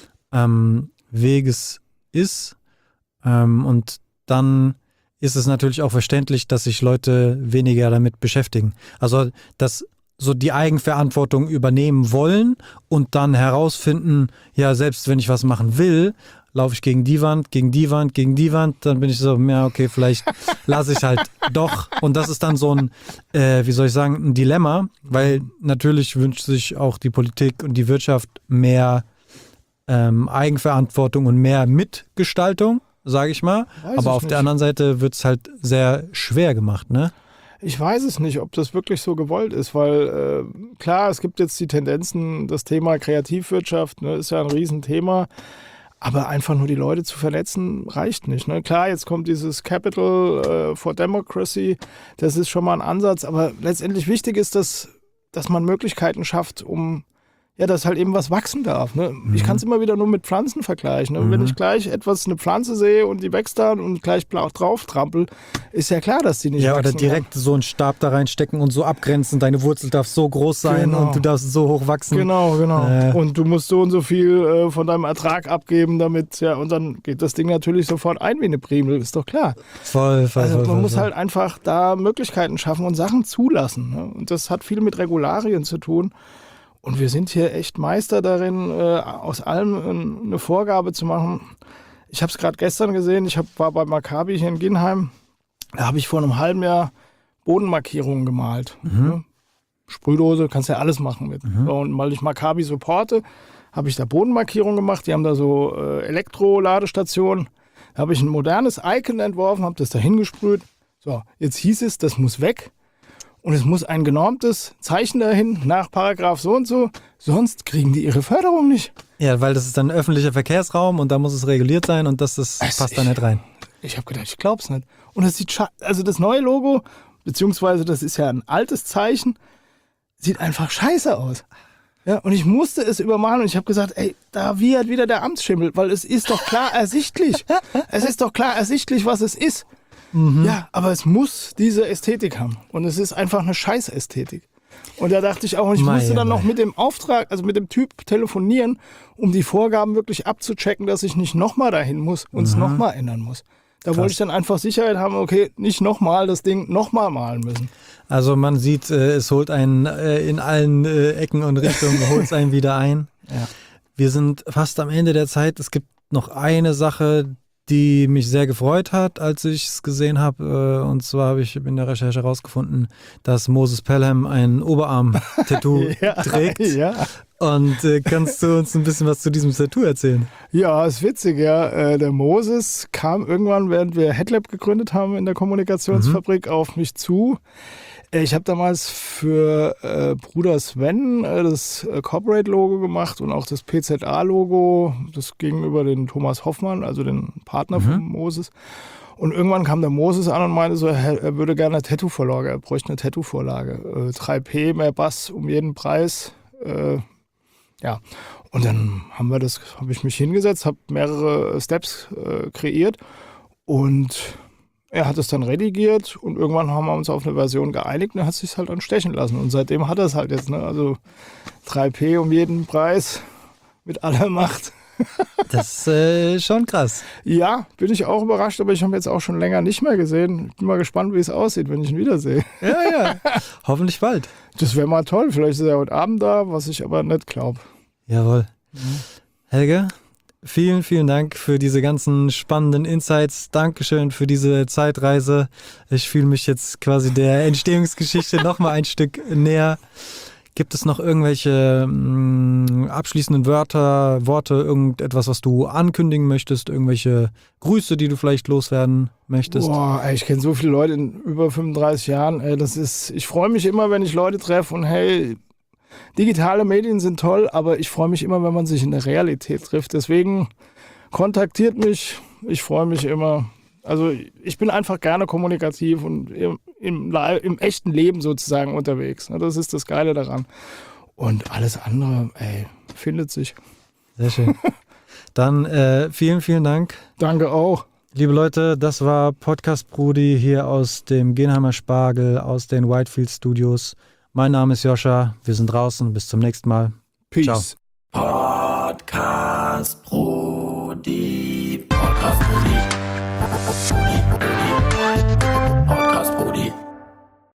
Weges ist. Und dann ist es natürlich auch verständlich, dass sich Leute weniger damit beschäftigen. Also, dass so die Eigenverantwortung übernehmen wollen und dann herausfinden, ja, selbst wenn ich was machen will, laufe ich gegen die Wand, gegen die Wand, gegen die Wand, dann bin ich so, ja, okay, vielleicht lasse ich halt doch. Und das ist dann so ein, wie soll ich sagen, ein Dilemma, weil natürlich wünscht sich auch die Politik und die Wirtschaft mehr Eigenverantwortung und mehr Mitgestaltung, sage ich mal. Aber auf der anderen Seite wird es halt sehr schwer gemacht, ne? Ich weiß es nicht, ob das wirklich so gewollt ist, weil klar, es gibt jetzt die Tendenzen, das Thema Kreativwirtschaft, ne, ist ja ein Riesenthema, aber einfach nur die Leute zu vernetzen, reicht nicht. Ne? Klar, jetzt kommt dieses Capital for Democracy, das ist schon mal ein Ansatz, aber letztendlich wichtig ist, dass man Möglichkeiten schafft, um ja, dass halt eben was wachsen darf. Ne? Ich kann es immer wieder nur mit Pflanzen vergleichen. Ne? Wenn ich gleich eine Pflanze sehe und die wächst dann und gleich drauf trampel, ist ja klar, dass die nicht wachsen oder direkt so einen Stab da reinstecken und so abgrenzen. Deine Wurzel darf so groß sein und du darfst so hoch wachsen. Genau. Und du musst so und so viel von deinem Ertrag abgeben, damit, ja, und dann geht das Ding natürlich sofort ein wie eine Primel, ist doch klar. Voll. Man muss halt einfach da Möglichkeiten schaffen und Sachen zulassen. Ne? Und das hat viel mit Regularien zu tun. Und wir sind hier echt Meister darin, aus allem eine Vorgabe zu machen. Ich habe es gerade gestern gesehen, war bei Maccabi hier in Ginheim. Da habe ich vor einem halben Jahr Bodenmarkierungen gemalt. Ne? Sprühdose, kannst ja alles machen mit. So, und weil ich Maccabi supporte, habe ich da Bodenmarkierungen gemacht. Die haben da so Elektroladestationen. Da habe ich ein modernes Icon entworfen, habe das da hingesprüht. So, jetzt hieß es, das muss weg. Und es muss ein genormtes Zeichen dahin, nach Paragraph so und so, sonst kriegen die ihre Förderung nicht. Ja, weil das ist dann ein öffentlicher Verkehrsraum und da muss es reguliert sein und das passt da nicht rein. Ich habe gedacht, ich glaub's nicht. Und das sieht also das neue Logo, beziehungsweise das ist ja ein altes Zeichen, sieht einfach scheiße aus. Ja, und ich musste es übermalen und ich habe gesagt, ey, da wiehert wieder der Amtsschimmel, weil es ist doch klar ersichtlich. Es ist doch klar ersichtlich, was es ist. Ja, aber es muss diese Ästhetik haben. Und es ist einfach eine Scheißästhetik. Und da dachte ich auch, ich musste dann noch mit dem Auftrag, also mit dem Typ telefonieren, um die Vorgaben wirklich abzuchecken, dass ich nicht nochmal dahin muss und es nochmal ändern muss. Da wollte ich dann einfach Sicherheit haben, okay, nicht nochmal das Ding nochmal malen müssen. Also man sieht, es holt einen in allen Ecken und Richtungen, holt es einen wieder ein. Ja. Wir sind fast am Ende der Zeit. Es gibt noch eine Sache, die mich sehr gefreut hat, als ich es gesehen habe. Und zwar habe ich in der Recherche herausgefunden, dass Moses Pelham ein Oberarm-Tattoo trägt. Ja. Und kannst du uns ein bisschen was zu diesem Tattoo erzählen? Ja, ist witzig, ja. Der Moses kam irgendwann, während wir Headlab gegründet haben in der Kommunikationsfabrik, auf mich zu. Ich habe damals für Bruder Sven das Corporate-Logo gemacht und auch das PZA-Logo. Das gegenüber den Thomas Hoffmann, also den Partner von Moses. Und irgendwann kam der Moses an und meinte so, er würde gerne eine Tattoo-Vorlage, er bräuchte eine Tattoo-Vorlage. 3P, mehr Bass um jeden Preis. Ja, und dann habe ich mich hingesetzt, habe mehrere Steps kreiert und er hat es dann redigiert und irgendwann haben wir uns auf eine Version geeinigt und er hat es sich halt dann stechen lassen. Und seitdem hat er es halt jetzt, ne? Also 3P um jeden Preis mit aller Macht. Das ist schon krass. Ja, bin ich auch überrascht, aber ich habe ihn jetzt auch schon länger nicht mehr gesehen. Bin mal gespannt, wie es aussieht, wenn ich ihn wiedersehe. Ja. Hoffentlich bald. Das wäre mal toll. Vielleicht ist er heute Abend da, was ich aber nicht glaube. Jawohl. Helge, vielen, vielen Dank für diese ganzen spannenden Insights. Dankeschön für diese Zeitreise. Ich fühle mich jetzt quasi der Entstehungsgeschichte noch mal ein Stück näher. Gibt es noch irgendwelche abschließenden Worte, irgendetwas, was du ankündigen möchtest, irgendwelche Grüße, die du vielleicht loswerden möchtest? Boah, ey, ich kenne so viele Leute in über 35 Jahren. Ey, ich freue mich immer, wenn ich Leute treffe und hey, digitale Medien sind toll, aber ich freue mich immer, wenn man sich in der Realität trifft. Deswegen kontaktiert mich, ich freue mich immer. Also ich bin einfach gerne kommunikativ und im echten Leben sozusagen unterwegs. Das ist das Geile daran. Und alles andere, ey, findet sich. Sehr schön. Dann vielen, vielen Dank. Danke auch. Liebe Leute, das war Podcast Brudi hier aus dem Genheimer Spargel, aus den Whitefield Studios. Mein Name ist Joscha, wir sind draußen, bis zum nächsten Mal. Peace. Ciao. Podcast Brudi.